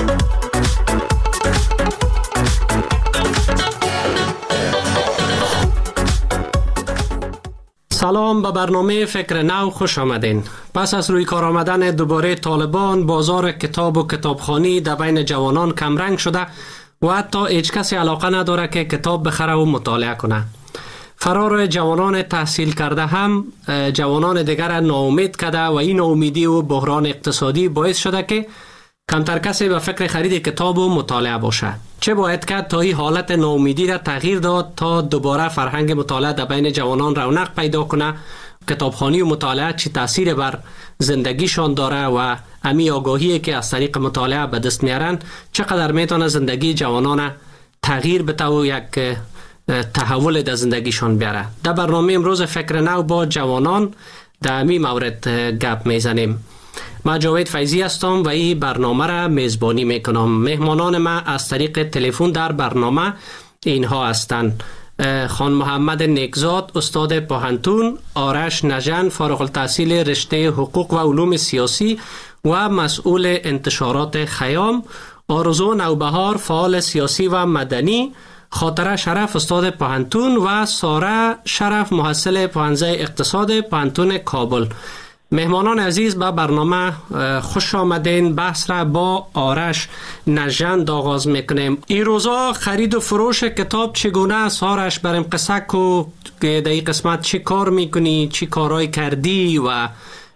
سلام، به برنامه فکر نو خوش آمدین. پس از روی کار آمدن دوباره طالبان، بازار کتاب و کتابخوانی در بین جوانان کمرنگ شده و حتی هیچ کسی علاقه نداره که کتاب بخره و مطالعه کنه. فرار جوانان تحصیل کرده هم جوانان دیگر ناامید کرده و این ناامیدی و بحران اقتصادی باعث شده که کمتر کسی به فکر خرید کتاب و مطالعه باشه. چه باید کرد تا این حالت ناامیدی را تغییر داد تا دوباره فرهنگ مطالعه در بین جوانان رونق پیدا کنه؟ کتابخوانی و مطالعه چی تاثیر بر زندگیشان داره و امی آگاهی که از طریق مطالعه به دست میارن چقدر میتونه زندگی جوانان تغییر بده و یک تحول در زندگیشان بیاره؟ در برنامه امروز فکر نو با جوانان در امی مورد گپ میزنیم. من جاوید فیضی هستم و این برنامه را میزبانی میکنم. مهمانان ما از طریق تلفن در برنامه اینها هستند: خان محمد نیکزاد استاد پوهنتون، آرش نژن فارغ التحصیل رشته حقوق و علوم سیاسی و مسئول انتشارات خیام، آرزو نوبهار فعال سیاسی و مدنی، خاطره شرف استاد پوهنتون و ساره شرف محصل پوهنځی اقتصاد پوهنتون کابل. مهمانان عزیز، به برنامه خوش آمدین. بحث را با آرش نژند آغاز میکنیم. این روزا خرید و فروش کتاب چگونه است؟ آرش بریم قصه کو که در این قسمت چی کار میکنی، چی کارهای کردی و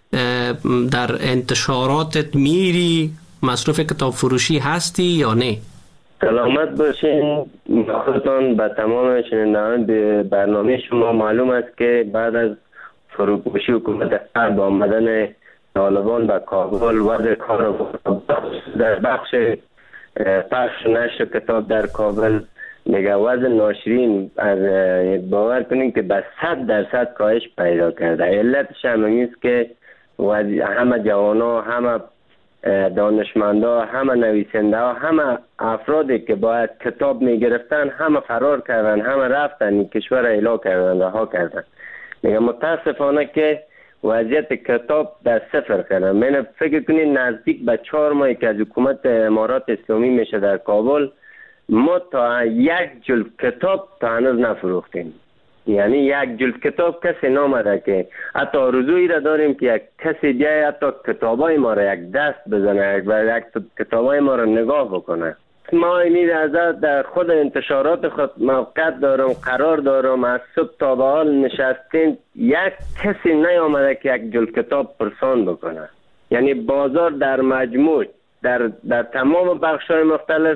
در انتشاراتت میری، مصروف کتاب فروشی هستی یا نه؟ سلامت باشین. خودتان به تمام شنوندگان به برنامه شما معلوم است که بعد از فروپاشی حکومت غرب با آمدن طالبان به کابل وضع کار در بخش پخش و نشر کتاب در کابل میگه وضع ناشرین از باور کنین که به صد درصد کاهش پیدا کرده. علتش هم است که همه جوانا، همه دانشمندا، همه نویسنده ها، همه افرادی که باید کتاب میگرفتن همه فرار کردن، همه رفتن این کشور اعلا کردن، رها کردن. میگم متاسفانه که وضعیت کتاب در صفر کردن. من فکر کنید نزدیک به چهار ماهی که از حکومت امارات اسلامی میشه در کابل، ما تا یک جلد کتاب تا هنوز نفروختیم. یعنی یک جلد کتاب کسی نامده که حتی آرزویی را داریم که یک کسی بیای حتی کتابای ما را یک دست بزنه و یک کتابای ما را نگاه بکنه. ما این از در خود انتشارات خود موقع دارم، قرار دارم، از صبح تا به حال نشستین یک کسی نیامده که یک جلد کتاب پرسان بکنه. یعنی بازار در مجموع در, در تمام بخش‌های مختلف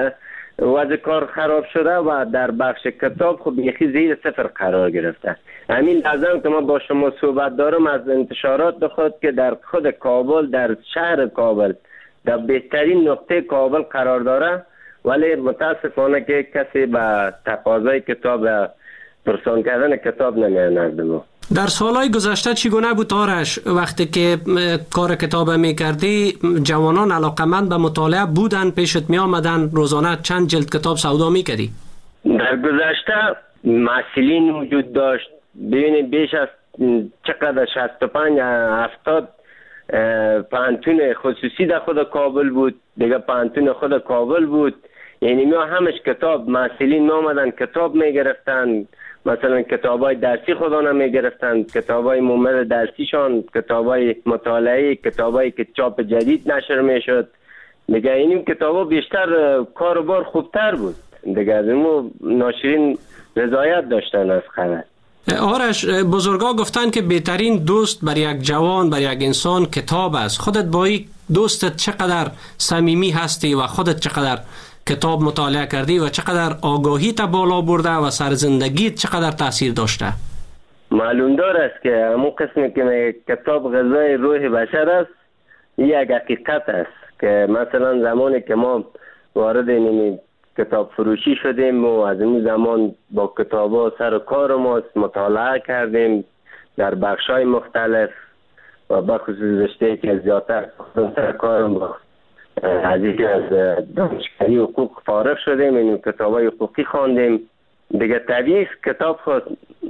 وضع کار خراب شده و در بخش کتاب خب یکی زیر صفر قرار گرفته. همین لازم که ما با شما صحبت دارم از انتشارات خود که در خود کابل، در شهر کابل، در بهترین نقطه کابل قرار داره، ولی متاسفانه که کسی به تقاضای کتاب پرسان کردن کتاب نمیاند. ما در سالهای گذشته چگونه بود آرش وقتی که کار کتاب میکردی؟ جوانان علاقمند به مطالعه بودن، پیشت می آمدن روزانه چند جلد کتاب سودا میکردی؟ در گذشته محصلین وجود داشت. ببینید بیش از چقدر شصت و پنج هفتاد پوهنتون خصوصی در خود کابل بود، دیگه پوهنتون خود کابل بود. یعنی ما همش کتاب، محصلین می آمدن کتاب می گرفتن، مثلا کتابای درسی خودانه می گرفتن، کتابای مومد درسیشان، کتابای مطالعه، کتابایی که چاپ جدید نشر می شد. دیگه این کتابا بیشتر کار و بار خوبتر بود. دیگه از اون ناشرین رضایت داشتن از خبر. آرش، بزرگا گفتن که بهترین دوست بر یک جوان، بر یک انسان کتاب است. خودت با این دوستت چقدر صمیمی هستی و خودت چقدر کتاب مطالعه کردی و چقدر آگاهی تا بالا برده و سر زندگیت چقدر تاثیر داشته؟ معلوم دار است که همون قسمی که کتاب غذای روح بشر است، یک حقیقت است که مثلا زمانی که ما وارد این کتاب فروشی شدیم و از این زمان با کتاب ها سر و کار ماست، مطالعه کردیم در بخش های مختلف و بخصوص رشته که زیادتر سر کارم با از اینکه از دانشگاهی حقوق فارغ شدیم، این کتاب های حقوقی خواندیم دیگه. طبیعی کتاب خود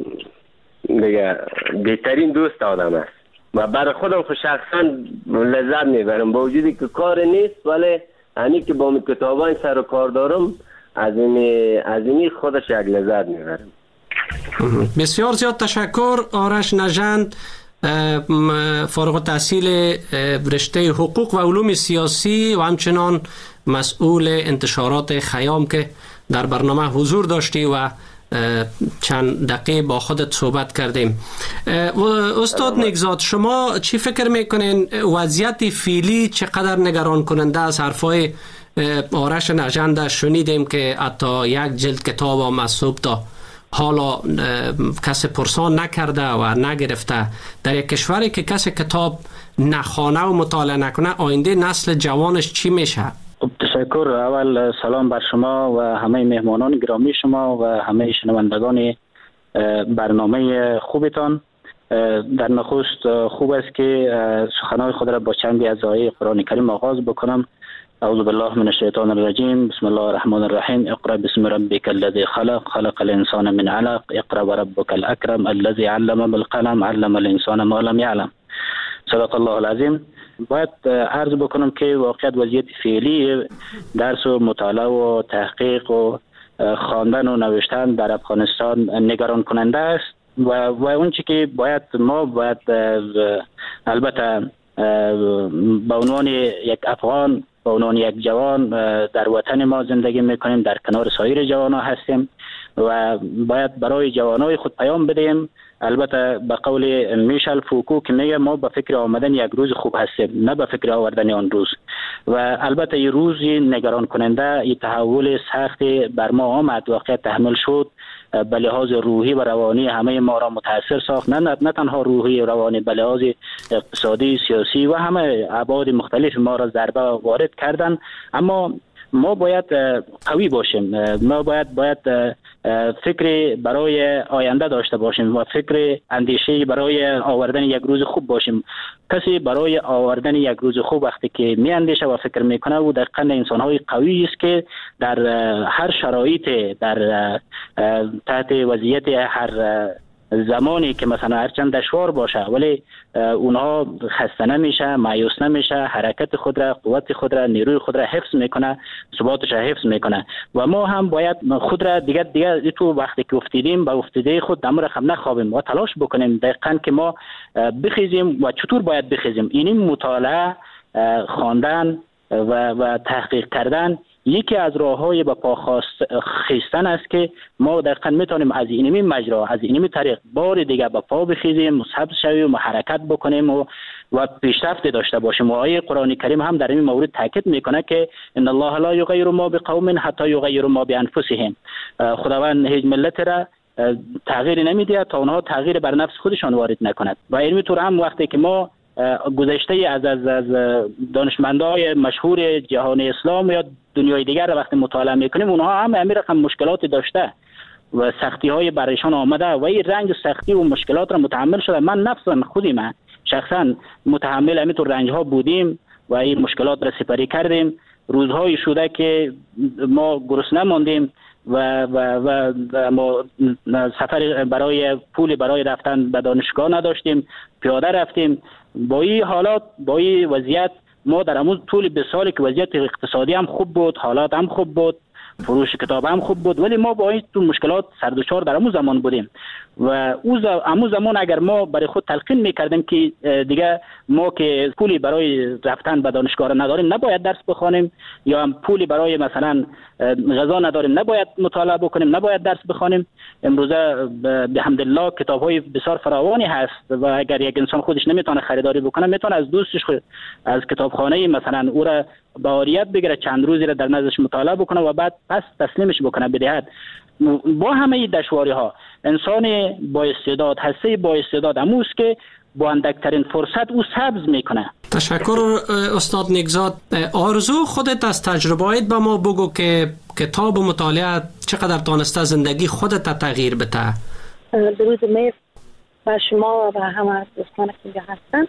دیگه بهترین دوست آدم است و برای خودم خود شخصا لذت میبرم با وجودی که کار نیست، ولی همین که با می کتاب های سر و کار دارم از این از این خودش یک لذت میبرم. بسیار زیاد تشکر آرش نژند، فارغ التحصیل رشته حقوق و علوم سیاسی و همچنان مسئول انتشارات خیام که در برنامه حضور داشتی و چند دقیقه با خودت صحبت کردیم. استاد نگزاد، شما چی فکر میکنین وضعیت فعلی چقدر نگران کننده از حرفای آرش نژند؟ شنیدیم که حتی یک جلد کتاب هم از صبح تا حالا کسی پرسان نکرده و نگرفته. در یک کشوری که کسی کتاب نخوانه و مطالعه نکنه، آینده نسل جوانش چی میشه؟ تشکر. اول سلام بر شما و همه مهمانان گرامی شما و همه شنوندگان برنامه خوبتان. در نخست خوب است که سخنهای خود را با چندی از آیه قرآن کریم آغاز بکنم. اعوذ بالله من الشیطان الرجیم. بسم الله الرحمن الرحیم. اقرأ باسم ربک الذی خلق خلق الانسان من علق اقرأ وربک الاکرم الذی علم بالقلم علم الانسان ما لم یعلم. صدق الله العظیم. باید عرض بکنم که واقعیت وضعیت فعلی درس و مطالعه و تحقیق و خواندن و نوشتن در افغانستان نگران کننده است و و اون چی که باید ما باید البته به عنوان یک افغان، به عنوان یک جوان در وطن ما زندگی میکنیم، در کنار سایر جوان ها هستیم و باید برای جوانای خود پیام بدیم. البته به قول میشل فوکو که میگه ما به فکر آمدن یک روز خوب هستیم، نه به فکر آوردن آن روز. و البته این روزی نگران کننده، این تحول سخت بر ما آمد، واقعا تحمل شد، به لحاظ روحی و روانی همه ما را متاثر ساخت، نه نه تنها روحی و روانی، به لحاظ اقتصادی، سیاسی و همه ابعاد مختلف ما را ضربه وارد کردن. اما ما باید قوی باشیم، ما باید باید فکر برای آینده داشته باشیم و فکر اندیشه برای آوردن یک روز خوب باشیم. کسی برای آوردن یک روز خوب وقتی که می اندیشه و فکر میکنه و دقیقاً انسان‌های قوی است که در هر شرایط، در تحت وضعیت هر زمانی که مثلا هرچند دشوار باشه ولی اونها خسته نمیشه، مایوس نمیشه، حرکت خود را، قوت خود را، نیروی خود را حفظ میکنه، ثباتش را حفظ میکنه. و ما هم باید خود را دیگه دیگه تو وقتی که افتیدیم به افتیده خود دم رقم نخوابیم و تلاش بکنیم دقیقاً که ما بخیزیم. و چطور باید بخیزیم؟ این مطالعه، خواندن و و تحقیق کردن یکی از راه‌های به پا خیستن است که ما دقیقاً میتونیم از اینمی مجرا، از اینمی طریق بار دیگه به پا بخیزیم، مثبت شویم و حرکت بکنیم و و پیشرفت داشته باشیم. و آیه قرآن کریم هم در این مورد تاکید میکنه که ان الله لا یغیر ما بقوم حتی یغیروا ما بانفسهم. خداوند هیچ ملت را تغییر نمیده تا اونها تغییر بر نفس خودشان وارد نکند. و اینطور هم وقتی که ما گذشته از از از دانشمندای مشهور جهان اسلام یا دنیای دیگر را وقتی مطالعه میکنیم، اونها هم همین رقم مشکلات داشته و سختی های برایشان آمده و این رنج و سختی و مشکلات را متحمل شده. من نفسا خودی من شخصا متحمل همین رنج ها بودیم و این مشکلات را سپری کردیم. روزهایی شده که ما گرسنه ماندیم و و و, و ما سفر برای پول برای رفتن به دانشگاه نداشتیم، پیاده رفتیم. با این حالات، با این وضعیت، ما در همون طول به سالی که وضعیت اقتصادی هم خوب بود، حالات هم خوب بود فروش کتاب هم خوب بود، ولی ما با این تو مشکلات سردوچار در امو زمان بودیم و او امو زمان اگر ما برای خود تلقین میکردیم که دیگه ما که پولی برای رفتن به دانشگاه نداریم نباید درس بخوانیم، یا هم پولی برای مثلا غذا نداریم نباید مطالعه بکنیم، نباید درس بخوانیم. امروزه به حمدالله کتاب‌های بسیار فراوانی هست و اگر یک انسان خودش نمیتونه خریداری بکنه میتونه از دوستش خود از کتابخانه مثلا او را به عاریت بگیره، چند روزی را در نزدش مطالعه بکنه و بعد پس تسلیمش بکنه بدهد. با همه دشواری ها انسان با استعداد، هسته با استعداد اموست که با اندکترین فرصت او سبز میکنه. تشکر استاد نیکزاد. آرزو خودت از تجربه‌ات به ما بگو که کتاب و مطالعه چقدر تانسته زندگی خودت تغییر بده. درود میر با شما و همه دوستان که اینجا هستن.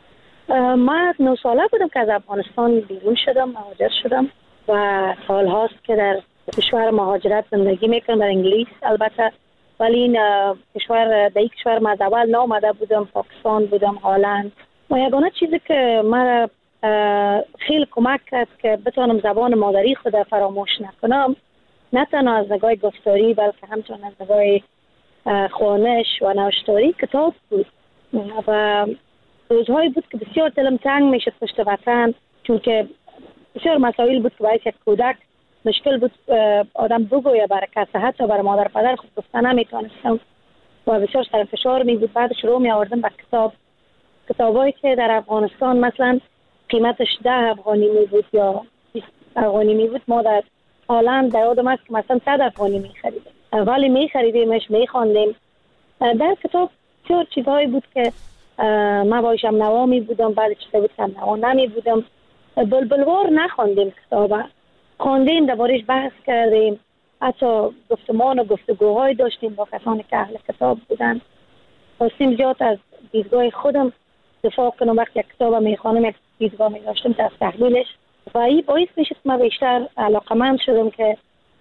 من نه ساله بودم که از افغانستان بیرون شدم، مهاجر شدم و سال هاست که در کشور مهاجرت زندگی میکنم، در انگلیس البته، ولی این کشور در این کشور من از اول نامده بودم، پاکستان بودم، هلند. و یگانه چیزی که من خیلی کمک کرد که بتونم زبان مادری خود فراموش نکنم، نه تنها از نگاه گفتاری بلکه همچنان از نگاه خوانش و نوشتاری، کتاب بود. و روزهایی بود که بسیار دلم تنگ میشد پشت وطن، چون که بسیار مسائل بود که باعث یک کودک مشکل بود آدم بگویه برای کسی، حتی برای مادر پدر خود گفتن نمیتونستم و بسیار سر فشار می بود. بعد شروع می آوردم به کتاب، کتابایی که در افغانستان مثلا قیمتش ده افغانی می بود یا بیست افغانی می بود، ما در هلند در یادم است که مثلا صد افغانی می خریدیم، ولی می خریدیمش، می خواندیم. در کتاب بسیار چیزهایی بود که من باشم نوا می بودم، بعد چیزایی بود که نوا نمی بودم. بلبلوار نخواندیم کتاب، خواندیم، دربارش بحث کردیم، حتی گفتمان و گفتگوهای داشتیم با کسانی که اهل کتاب بودن. خواستیم زیاد از دیدگاه خودم دفاع کنم. وقتی یک کتاب میخوانم یک دیدگاه میداشتم از تحلیلش و این باعث میشد که من بیشتر علاقمند شدم که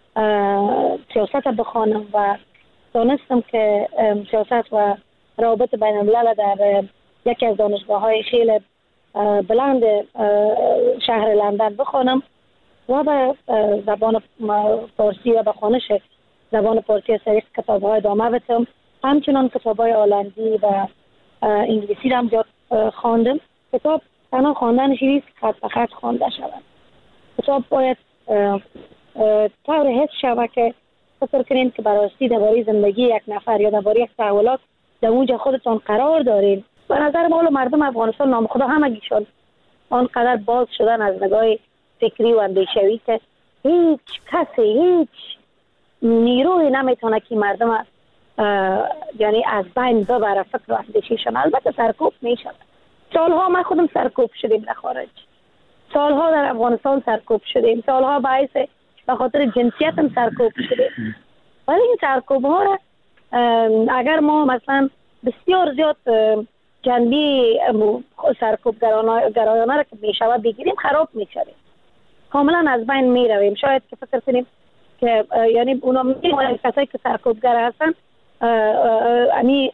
سیاست بخوانم و دانستم که سیاست و روابط بین الملل در یکی از دانشگاه های خیلی بلند شهر لندن بخوانم و به زبان فارسی و به خوانش زبان فارسی از طریق کتاب‌های ادامه بدم. همچنان کتاب‌های هلندی و انگلیسی را هم زیاد خواندم. کتاب تنها خواندنش نیست، خط به خط خوانده شود. کتاب باید طور حس شود که فکر کنید که براستی درباره زندگی یک نفر یا درباره یک تحولات در اونجا خودتان قرار دارین. به نظر ما مردم افغانستان نام خدا همگیشون آنقدر باز شدن از نگاه فکری و اندیشوی که هیچ کسی هیچ نیروی نمیتونه که مردم یعنی از بین ببره فکر و اندیشیشون. البته سرکوب میشود. سالها ما خودم سرکوب شدیم در خارج، سالها در افغانستان سرکوب شدیم، سالها باعث به خاطر جنسیت هم سرکوب شدیم. ولی این سرکوب ها را اگر ما مثلا بسیار زیاد جنبی سرکوب گرایانه را که میشود بگیریم، خراب میشویم، کاملا از بین می رویم. شاید که فکر کنیم که یعنی اونا میمونن کسایی که سرکوبگر هستن یعنی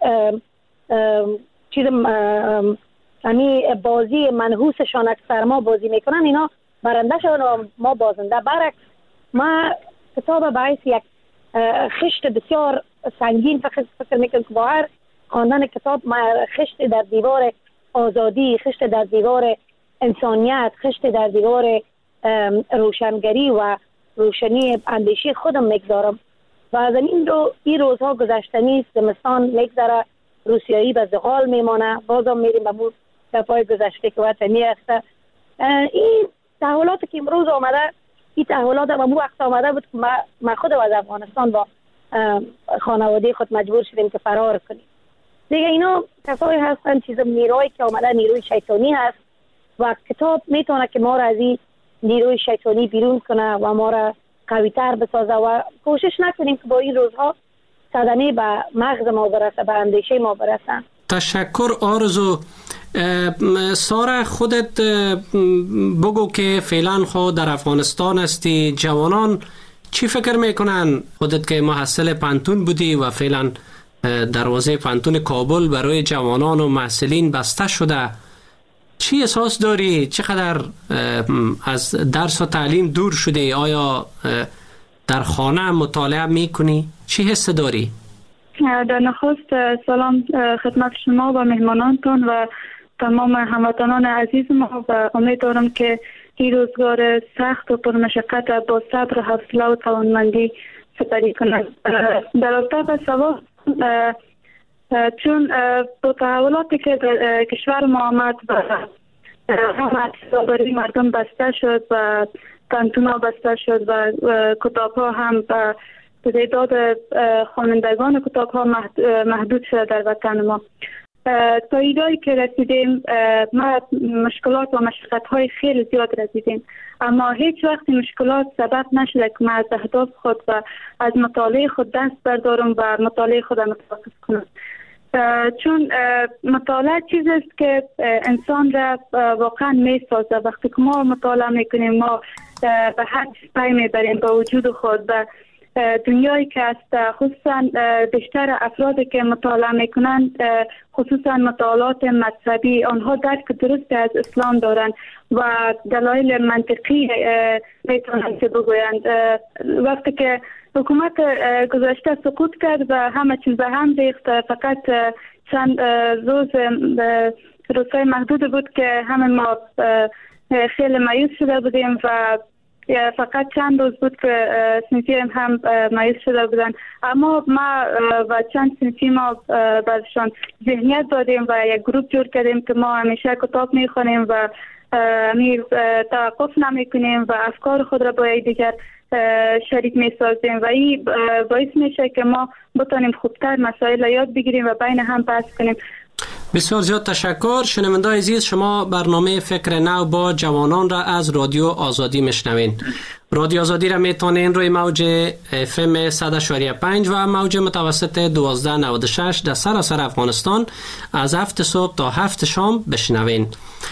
چیز یعنی بازی منحوسشان اکثر ما بازی میکنن، اینا برنده شدن و ما بازنده. برعکس ما کتاب باعث یک خشت بسیار سنگین فکر فکر میکنم که با هر خواندن کتاب ما خشت در دیوار آزادی، خشت در دیوار انسانیت، خشت در دیوار روشنگری و روشنی اندیشه خودم میگذارم و از این رو این روزها گذشتنی، زمستان میگذره، روسیایی به زغال میمانه، بازم میریم به مون دفعه گذشته که وطنی هسته. این تحولاتی که امروز آمده، این تحولات به مو وقت آمده بود که ما خود از افغانستان با خانواده خود مجبور شدیم که فرار کنیم. دیگه اینا کسایی هستن چیز نیرویی که آمده نیروی شیطانی هست و کتاب میتونه که ما را از این نیروی شیطانی بیرون کنه و ما را قوی‌تر بسازه و کوشش نکنیم که با این روزها صدمه به مغز ما برسه، به اندیشه ما برسه. تشکر آرزو. سارا خودت بگو که فعلا خود در افغانستان هستی، جوانان چی فکر میکنن؟ خودت که محصل پانتون بودی و فعلا دروازه پانتون کابل برای جوانان و محصلین بسته شده، چی احساس داری؟ چقدر از درس و تعلیم دور شده؟ آیا در خانه مطالعه میکنی چی حس داری؟ در نخست سلام خدمت شما و مهمانانتان و تمام هموطنان عزیز ما و امید دارم که این روزگار سخت و پرمشقت با صبر و حوصله و توانمندی سپری کنند. در رابطه با سوال، چون با تحولاتی که در کشور ما آمد و همه برای مردم بسته شد و پانتونا بسته شد و کتاب ها هم به تعداد خوانندگان کتاب ها محدود شده در وطن ما. تا اینجایی که رسیدیم ما مشکلات و مشقت های خیلی زیاد رسیدیم، اما هیچ وقت مشکلات سبب نشده که ما از اهداف خود و از مطالعه خود دست بردارم و مطالعه خود متوقف کنم. چون مطالعه چیز است که انسان را واقعا می سازه. وقتی که ما مطالعه میکنیم ما به هر چیز پی میبریم به وجود خود و دنیایی که است، خصوصا بیشتر افرادی که مطالعه میکنند خصوصا مطالعات مذهبی، آنها درک درست از اسلام دارند و دلایل منطقی میتونند که بگویند. وقتی که حکومت گذشته سقوط کرد و همه چیز به هم ریخت، فقط چند روز روزهای محدود بود که همه ما خیلی مایوس شده بودیم و فقط چند روز بود که سنفی هم مایوس شده بودن، اما ما و چند سنفی ما برشان ذهنیت دادیم و یک گروپ جور کردیم که ما همیشه کتاب میخونیم و امیر توقف نمی کنیم و افکار خود را با دیگر شریک می سازیم و این باعث میشه که ما بتانیم خوبتر مسائل یاد بگیریم و بین هم بحث کنیم. بسیار زیاد تشکر. شنونده‌های عزیز، شما برنامه فکر نو با جوانان را از رادیو آزادی میشنوین. رادیو آزادی را میتونین روی موج اف ام صد و پنج و موج متوسط دوازده نود و شش در سراسر افغانستان از هفت صبح تا هفت شام بشنوین.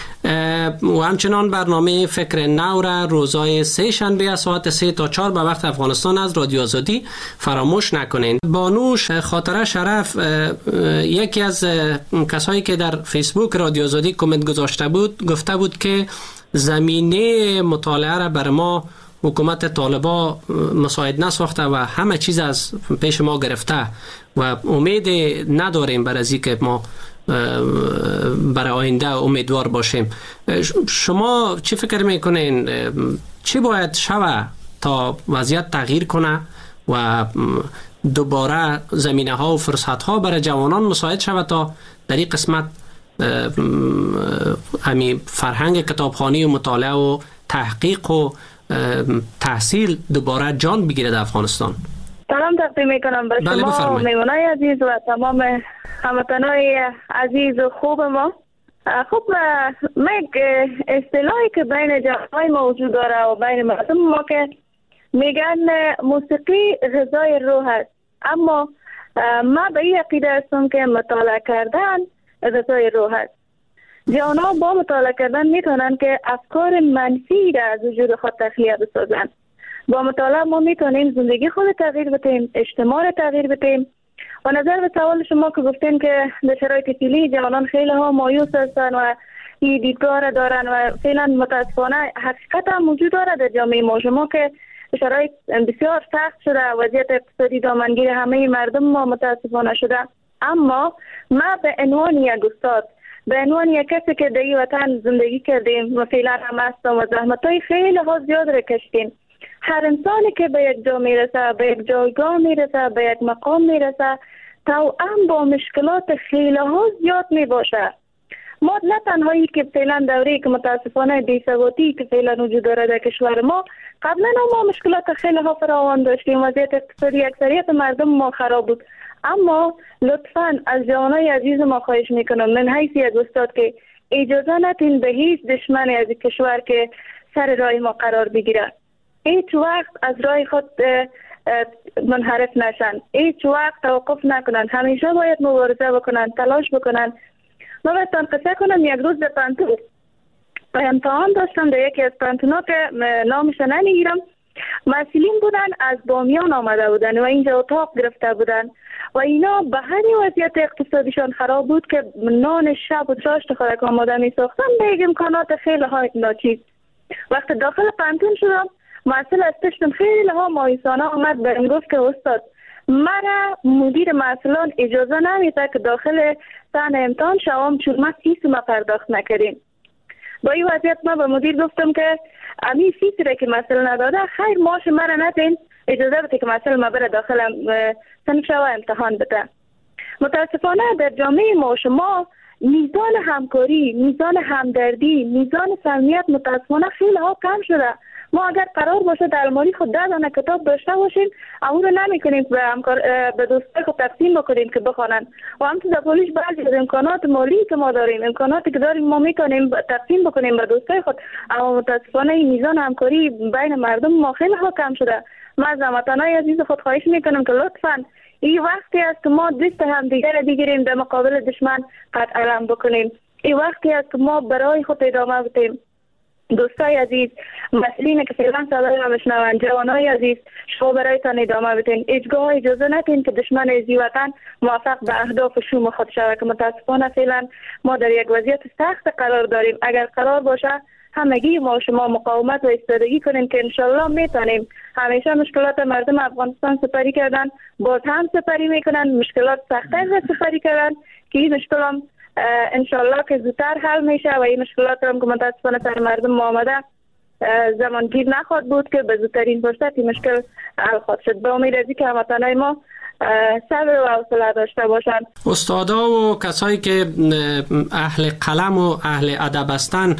و همچنان برنامه فکر نو را روزهای سه شنبه از ساعت سه تا چهار به وقت افغانستان از رادیو آزادی فراموش نکنین. بانوش خاطره شرف یکی از کسایی که در فیسبوک رادیو آزادی کامنت گذاشته بود گفته بود که زمینه مطالعه را بر ما حکومت طالبا مساعد نساخته و همه چیز از پیش ما گرفته و امید نداریم بر از اینکه ما برای آینده امیدوار باشیم. شما چی فکر میکنین چی باید شوه تا وضعیت تغییر کنه و دوباره زمینه ها و فرصت ها برای جوانان مساعد شوه تا در این قسمت همین فرهنگ کتابخوانی و مطالعه و تحقیق و تحصیل دوباره جان بگیره در افغانستان؟ سلام تقدیم میکنم به شما میمونای عزیز و تمام هموطنای عزیز و خوب ما. خب یک اصطلاحی که بین جوانای ما وجود داره و بین مردم ما که میگن موسیقی غذای روح است، اما ما به این عقیده هستم که مطالعه کردن غذای روح است. جوانها با مطالعه کردن میتونن که افکار منفی را از وجود خود تخلیه بسازن. با مطالعه ما میتونیم زندگی خود تغییر بدیم، اجتماع را تغییر بدیم. و نظر به سوال شما که گفتین که در شرایط فعلی جوانان خیلی ها مایوس هستن و این دیدگاه را دارن و فعلا متاسفانه حقیقت هم موجود داره در جامعه ما. شما که شرایط بسیار سخت شده، وضعیت اقتصادی دامنگیر همه مردم ما متاسفانه شده، اما ما به عنوان یک استاد، به عنوان یک کسی که در این وطن زندگی کردیم و فعلا هم هستم و زحمت‌های خیلی ها زیاد را کشیدیم. هر انسانی که به یک جا میرسه، به یک جایگاه میرسه، به یک مقام میرسه، توأم با مشکلات خیلی ها زیاد میباشه. ما نه تنهایی که فعلا دوری که متاسفانه بی‌ثباتی که فعلا وجود داره در کشور ما، قبلا ما مشکلات خیلی ها فراوان داشتیم، وضعیت اقتصادی اکثریت مردم ما خراب بود. اما لطفاً از جوانای عزیز ما خواهش میکنم من حیث یک استاد که اجازه ندین به هیچ دشمن از کشور که سر راه ما قرار بگیره. هیچ وقت از راه خود منحرف نشن، هیچ وقت توقف نکنن، همیشه باید مبارزه بکنن، تلاش بکنن. من بستان قصه کنم، یک روز در پانتون امتحان داشتم در یکی از پانتونا که نامش نمیگیرم، مسئولین بودن از بامیان آمده بودن و اینجا اتاق گرفته بودن و اینا به همین وضعیت اقتصادیشان خراب بود که نان شب و چاشت خود آماده می ساختن به یک امکانات خیلی های ناچیز. وقت داخل پانتون شدم مسئول از پشتم خیلی ها مایسانه آمد به گفت که استاد مرا مدیر مسئولان اجازه نمیده که داخل سن امتحان شوم چون ما فیس ما پرداخت نکردیم. با این وضعیت ما به مدیر گفتم که امی فیس را که مسئول نداده خیر ماش مرا ندین اجازه بده که مسئول ما بره داخل سن شو امتحان بده. متاسفانه در جامعه ما شما میزان همکاری، میزان همدردی، میزان صمیمیت متاسفانه خیلی ها کم شده. ما اگر قرار باشه در الماری خود ده دانه کتاب داشته باشیم اون رو نمی کنیم به همکار به دوستای خود تقسیم بکنیم که بخوانن و همچنین در پولیش بعضی از امکانات مالی که ما داریم امکاناتی که داریم ما میتونیم تقسیم بکنیم به دوستای خود، اما متاسفانه این میزان همکاری بین مردم ما خیلی ها کم شده. ما از هموطنای عزیز خود خواهش میکنم که لطفاً این وقتی است که ما دست هم دیگر را بگیریم در مقابل دشمن قطع علم بکنیم. این وقتی است که ما برای خود ادامه بدیم. دوستای عزیز، مسئولین که فعلا صدای ما بشنوند، جوانای عزیز، شما برایتان ادامه بدین. هیچگاه اجازه ندین که دشمن عزیز وطن موفق به اهداف شوم خود شود که متاسفانه فعلا ما در یک وضعیت سخت قرار داریم. اگر قرار باشه همگی ما شما مقاومت و ایستادگی کنیم که انشالله میتونیم. همیشه مشکلات مردم افغانستان سپری کردن، باز هم سپری میکنن، مشکلات سخت‌تر سپری کردن که این مشکل هم انشالله که زودتر حل میشه و این مشکلات هم که متاسفانه سر مردم ما آمده زمانگیر نخواد بود که به زودترین فرصت این مشکل حل خواهد شد. به امید از اینکه هموطنان ما صبر و حوصله داشته باشند. استادا و کسایی که اهل قلم و اهل ادب هستند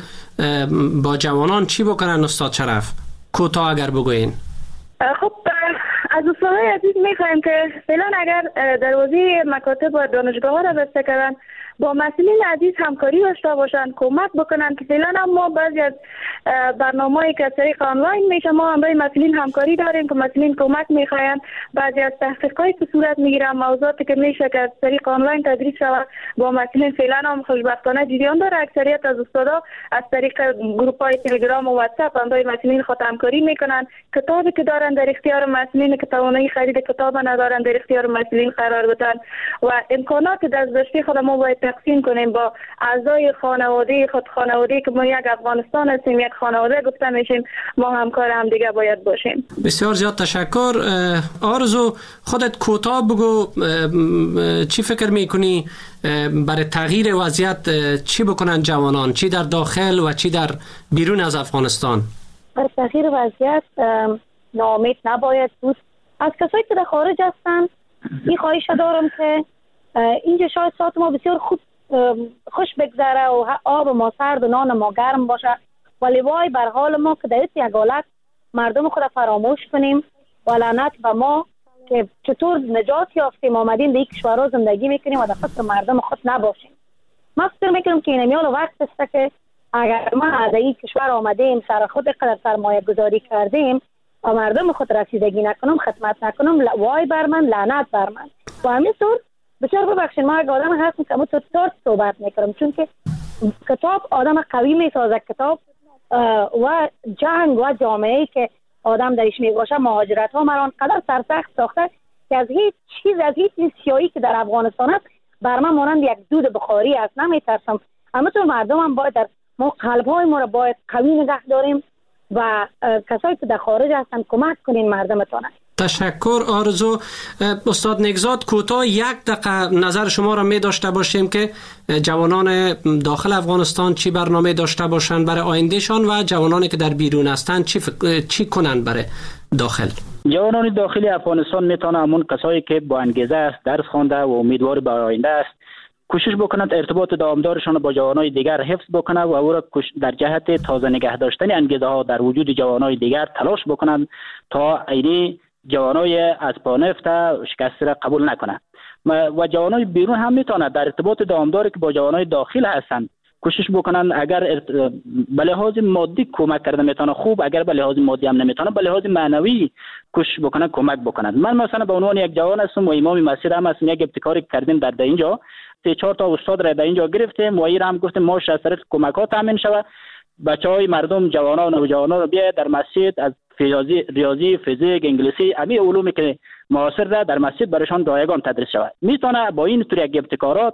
با جوانان چی بکنن استاد شرف؟ کوتاه اگر بگوین. خب از استادای عزیز میخوایم که فعلا اگر دروازه مکاتب و دانشگاه ها را بسته کردن با مسئولین عزیز همکاری داشته باشند، کمک بکنن که فعلا هم ما بعضی از برنامه‌ای که از طریق آنلاین میشه ما هم با مسئولین همکاری داریم که مسئولین کمک میخواین. بعضی از تحقیقاتی که صورت میگیرن موضوعاتی که میشه که از طریق آنلاین تدریس شود با مسئولین فعلا هم خوشبختانه جریان داره. اکثریت از استادا از طریق گروپ های تلگرام و واتساپ هم با مسئولین خود همکاری میکنن. کتابی که دارن در اختیار مسئولین که توانایی خرید کتاب ندارن در اختیار مسئولین قرار بدن و امکانات دسترسی خود ما باید تقسیم کنیم با اعضای خانواده خود. خانواده که ما یک افغانستان هستیم، یک خانواده گفته میشیم، ما همکار هم دیگه باید باشیم. بسیار زیاد تشکر. آرزو خودت کوتاه بگو چی فکر میکنی برای تغییر وضعیت چی بکنن جوانان، چی در داخل و چی در بیرون از افغانستان؟ برای تغییر وضعیت ناامید نباید بود. از کسایی که در خارج هستن این خواهش دارم که اینجا شاید ساعت ما بسیار خوب خوش بگذره و آب ما سرد و نان ما گرم باشه، ولی وای بر حال ما که در یک حالت مردم خود فراموش کنیم و لعنت به ما که چطور نجات یافتیم آمدیم به یک کشورها زندگی میکنیم و در خطر مردم خود نباشیم. من فکر میکنم که این وقت است که اگر ما از این کشور آمدیم سر خود قدر سرمایه گذاری کردیم و مردم خود رسیدگی نکنم، خدمت نکنم، وای بر من، لعنت بر من. و همین طور بسیار ببخشید ما یک آدم هستم که همون طور صحبت میکنم، چون که کتاب آدم قوی میسازه. کتاب و جنگ و جامعه‌ای که آدم درش میباشه، مهاجرت ها مران قدر سرسخت ساخته که از هیچ چیز، از هیچ چیز سیاهی که در افغانستان است بر من مانند یک دود بخاری است نمیترسم. اما تو مردم هم باید در ما قلب‌های ما را باید قوی نگه داریم و کسایی که در خارج هستن کمک کنین مردمتون. تشکر آرزو. استاد نگزاد کوتاه یک دقیقه نظر شما را می داشته باشیم که جوانان داخل افغانستان چی برنامه داشته باشند برای آیندهشان و جوانانی که در بیرون هستند چی فک... چی کنند برای داخل. جوانان داخلی افغانستان میتونه همون کسایی که با انگیزه است، درس خوانده و امیدوار به آینده است کوشش بکنند ارتباط دامدارشان با جوانای دیگر حفظ بکنند و او را در جهت تازه نگه داشتن انگیزه ها در وجود جوانای دیگر تلاش بکنند تا ایدی جوانای از پانفت شکست را قبول نکنند و جوانای بیرون هم میتونند در ارتباط دامداری که با جوانای داخل هستند کوشش بکنند. اگر به لحاظ مادی کمک کرده میتونه خوب، اگر به لحاظ مادی هم نمیتونه به لحاظ معنوی کوشش بکنند کمک بکنند. من مثلا به عنوان یک جوان هستم و امام مسجد هم هستم، یک ابتکاری کردیم در اینجا، سه چهار تا استاد را در اینجا گرفتیم و این هم گفتیم ما از طریق کمکات تامین شود بچهای مردم جوانان و جوانان رو بیاید در مسجد از ریاضی ریاضی فیزیک انگلیسی همه علومی که معاصر را در مسجد برایشان رایگان تدریس شود. میتونه با این طور یک ابتکارات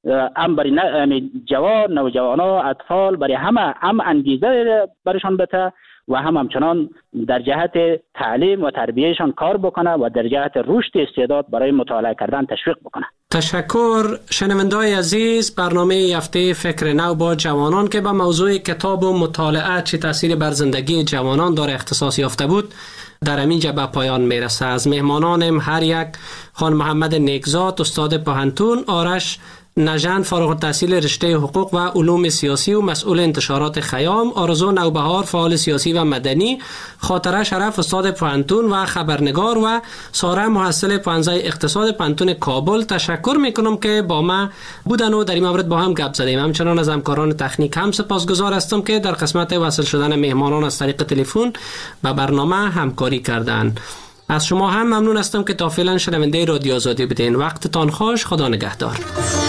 هم برای جوان، نوجوانا، اطفال، برای همه هم انگیزه برشان بده و هم همچنان در جهت تعلیم و تربیهشان کار بکنه و در جهت رشد استعداد برای مطالعه کردن تشویق بکنه. تشکر شنونده‌های عزیز. برنامه هفته فکر نو با جوانان که به موضوع کتاب و مطالعه چه تاثیر بر زندگی جوانان داره اختصاص یافته بود در همینجا به پایان میرسه. از مهمانانم هر یک خانم محمد نیکزاد استاد پوهنتون، آرش نژند فارغ التحصیل رشته حقوق و علوم سیاسی و مسئول انتشارات خیام، آرزو نوبهار فعال سیاسی و مدنی، خاطره شرف استاد پوهنتون و خبرنگار و ساره محصل پانزده اقتصاد پوهنتون کابل. تشکر میکنم که با ما بودن و در این مورد با هم گپ زدیم. همچنان از همکاران تکنیک هم سپاسگزار هستم که در قسمت وصل شدن مهمانان از طریق تلفن به برنامه همکاری کردند. از شما هم ممنون هستم که تا فعلا شنونده رادیو آزادی بودین. وقتتان خوش. خدا نگهدار.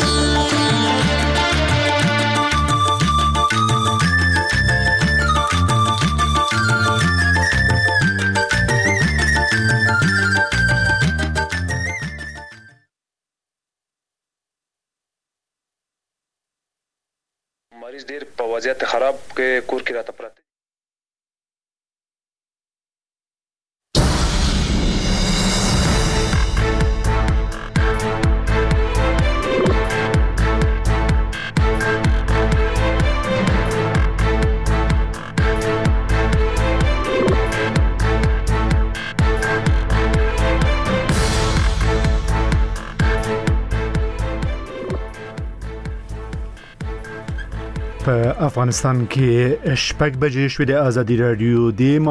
مریض ډیر په وضعیت خراب کې کور کې راته پراته. په افغانستان کې شپږ بجې شوې د ازادي راډیو د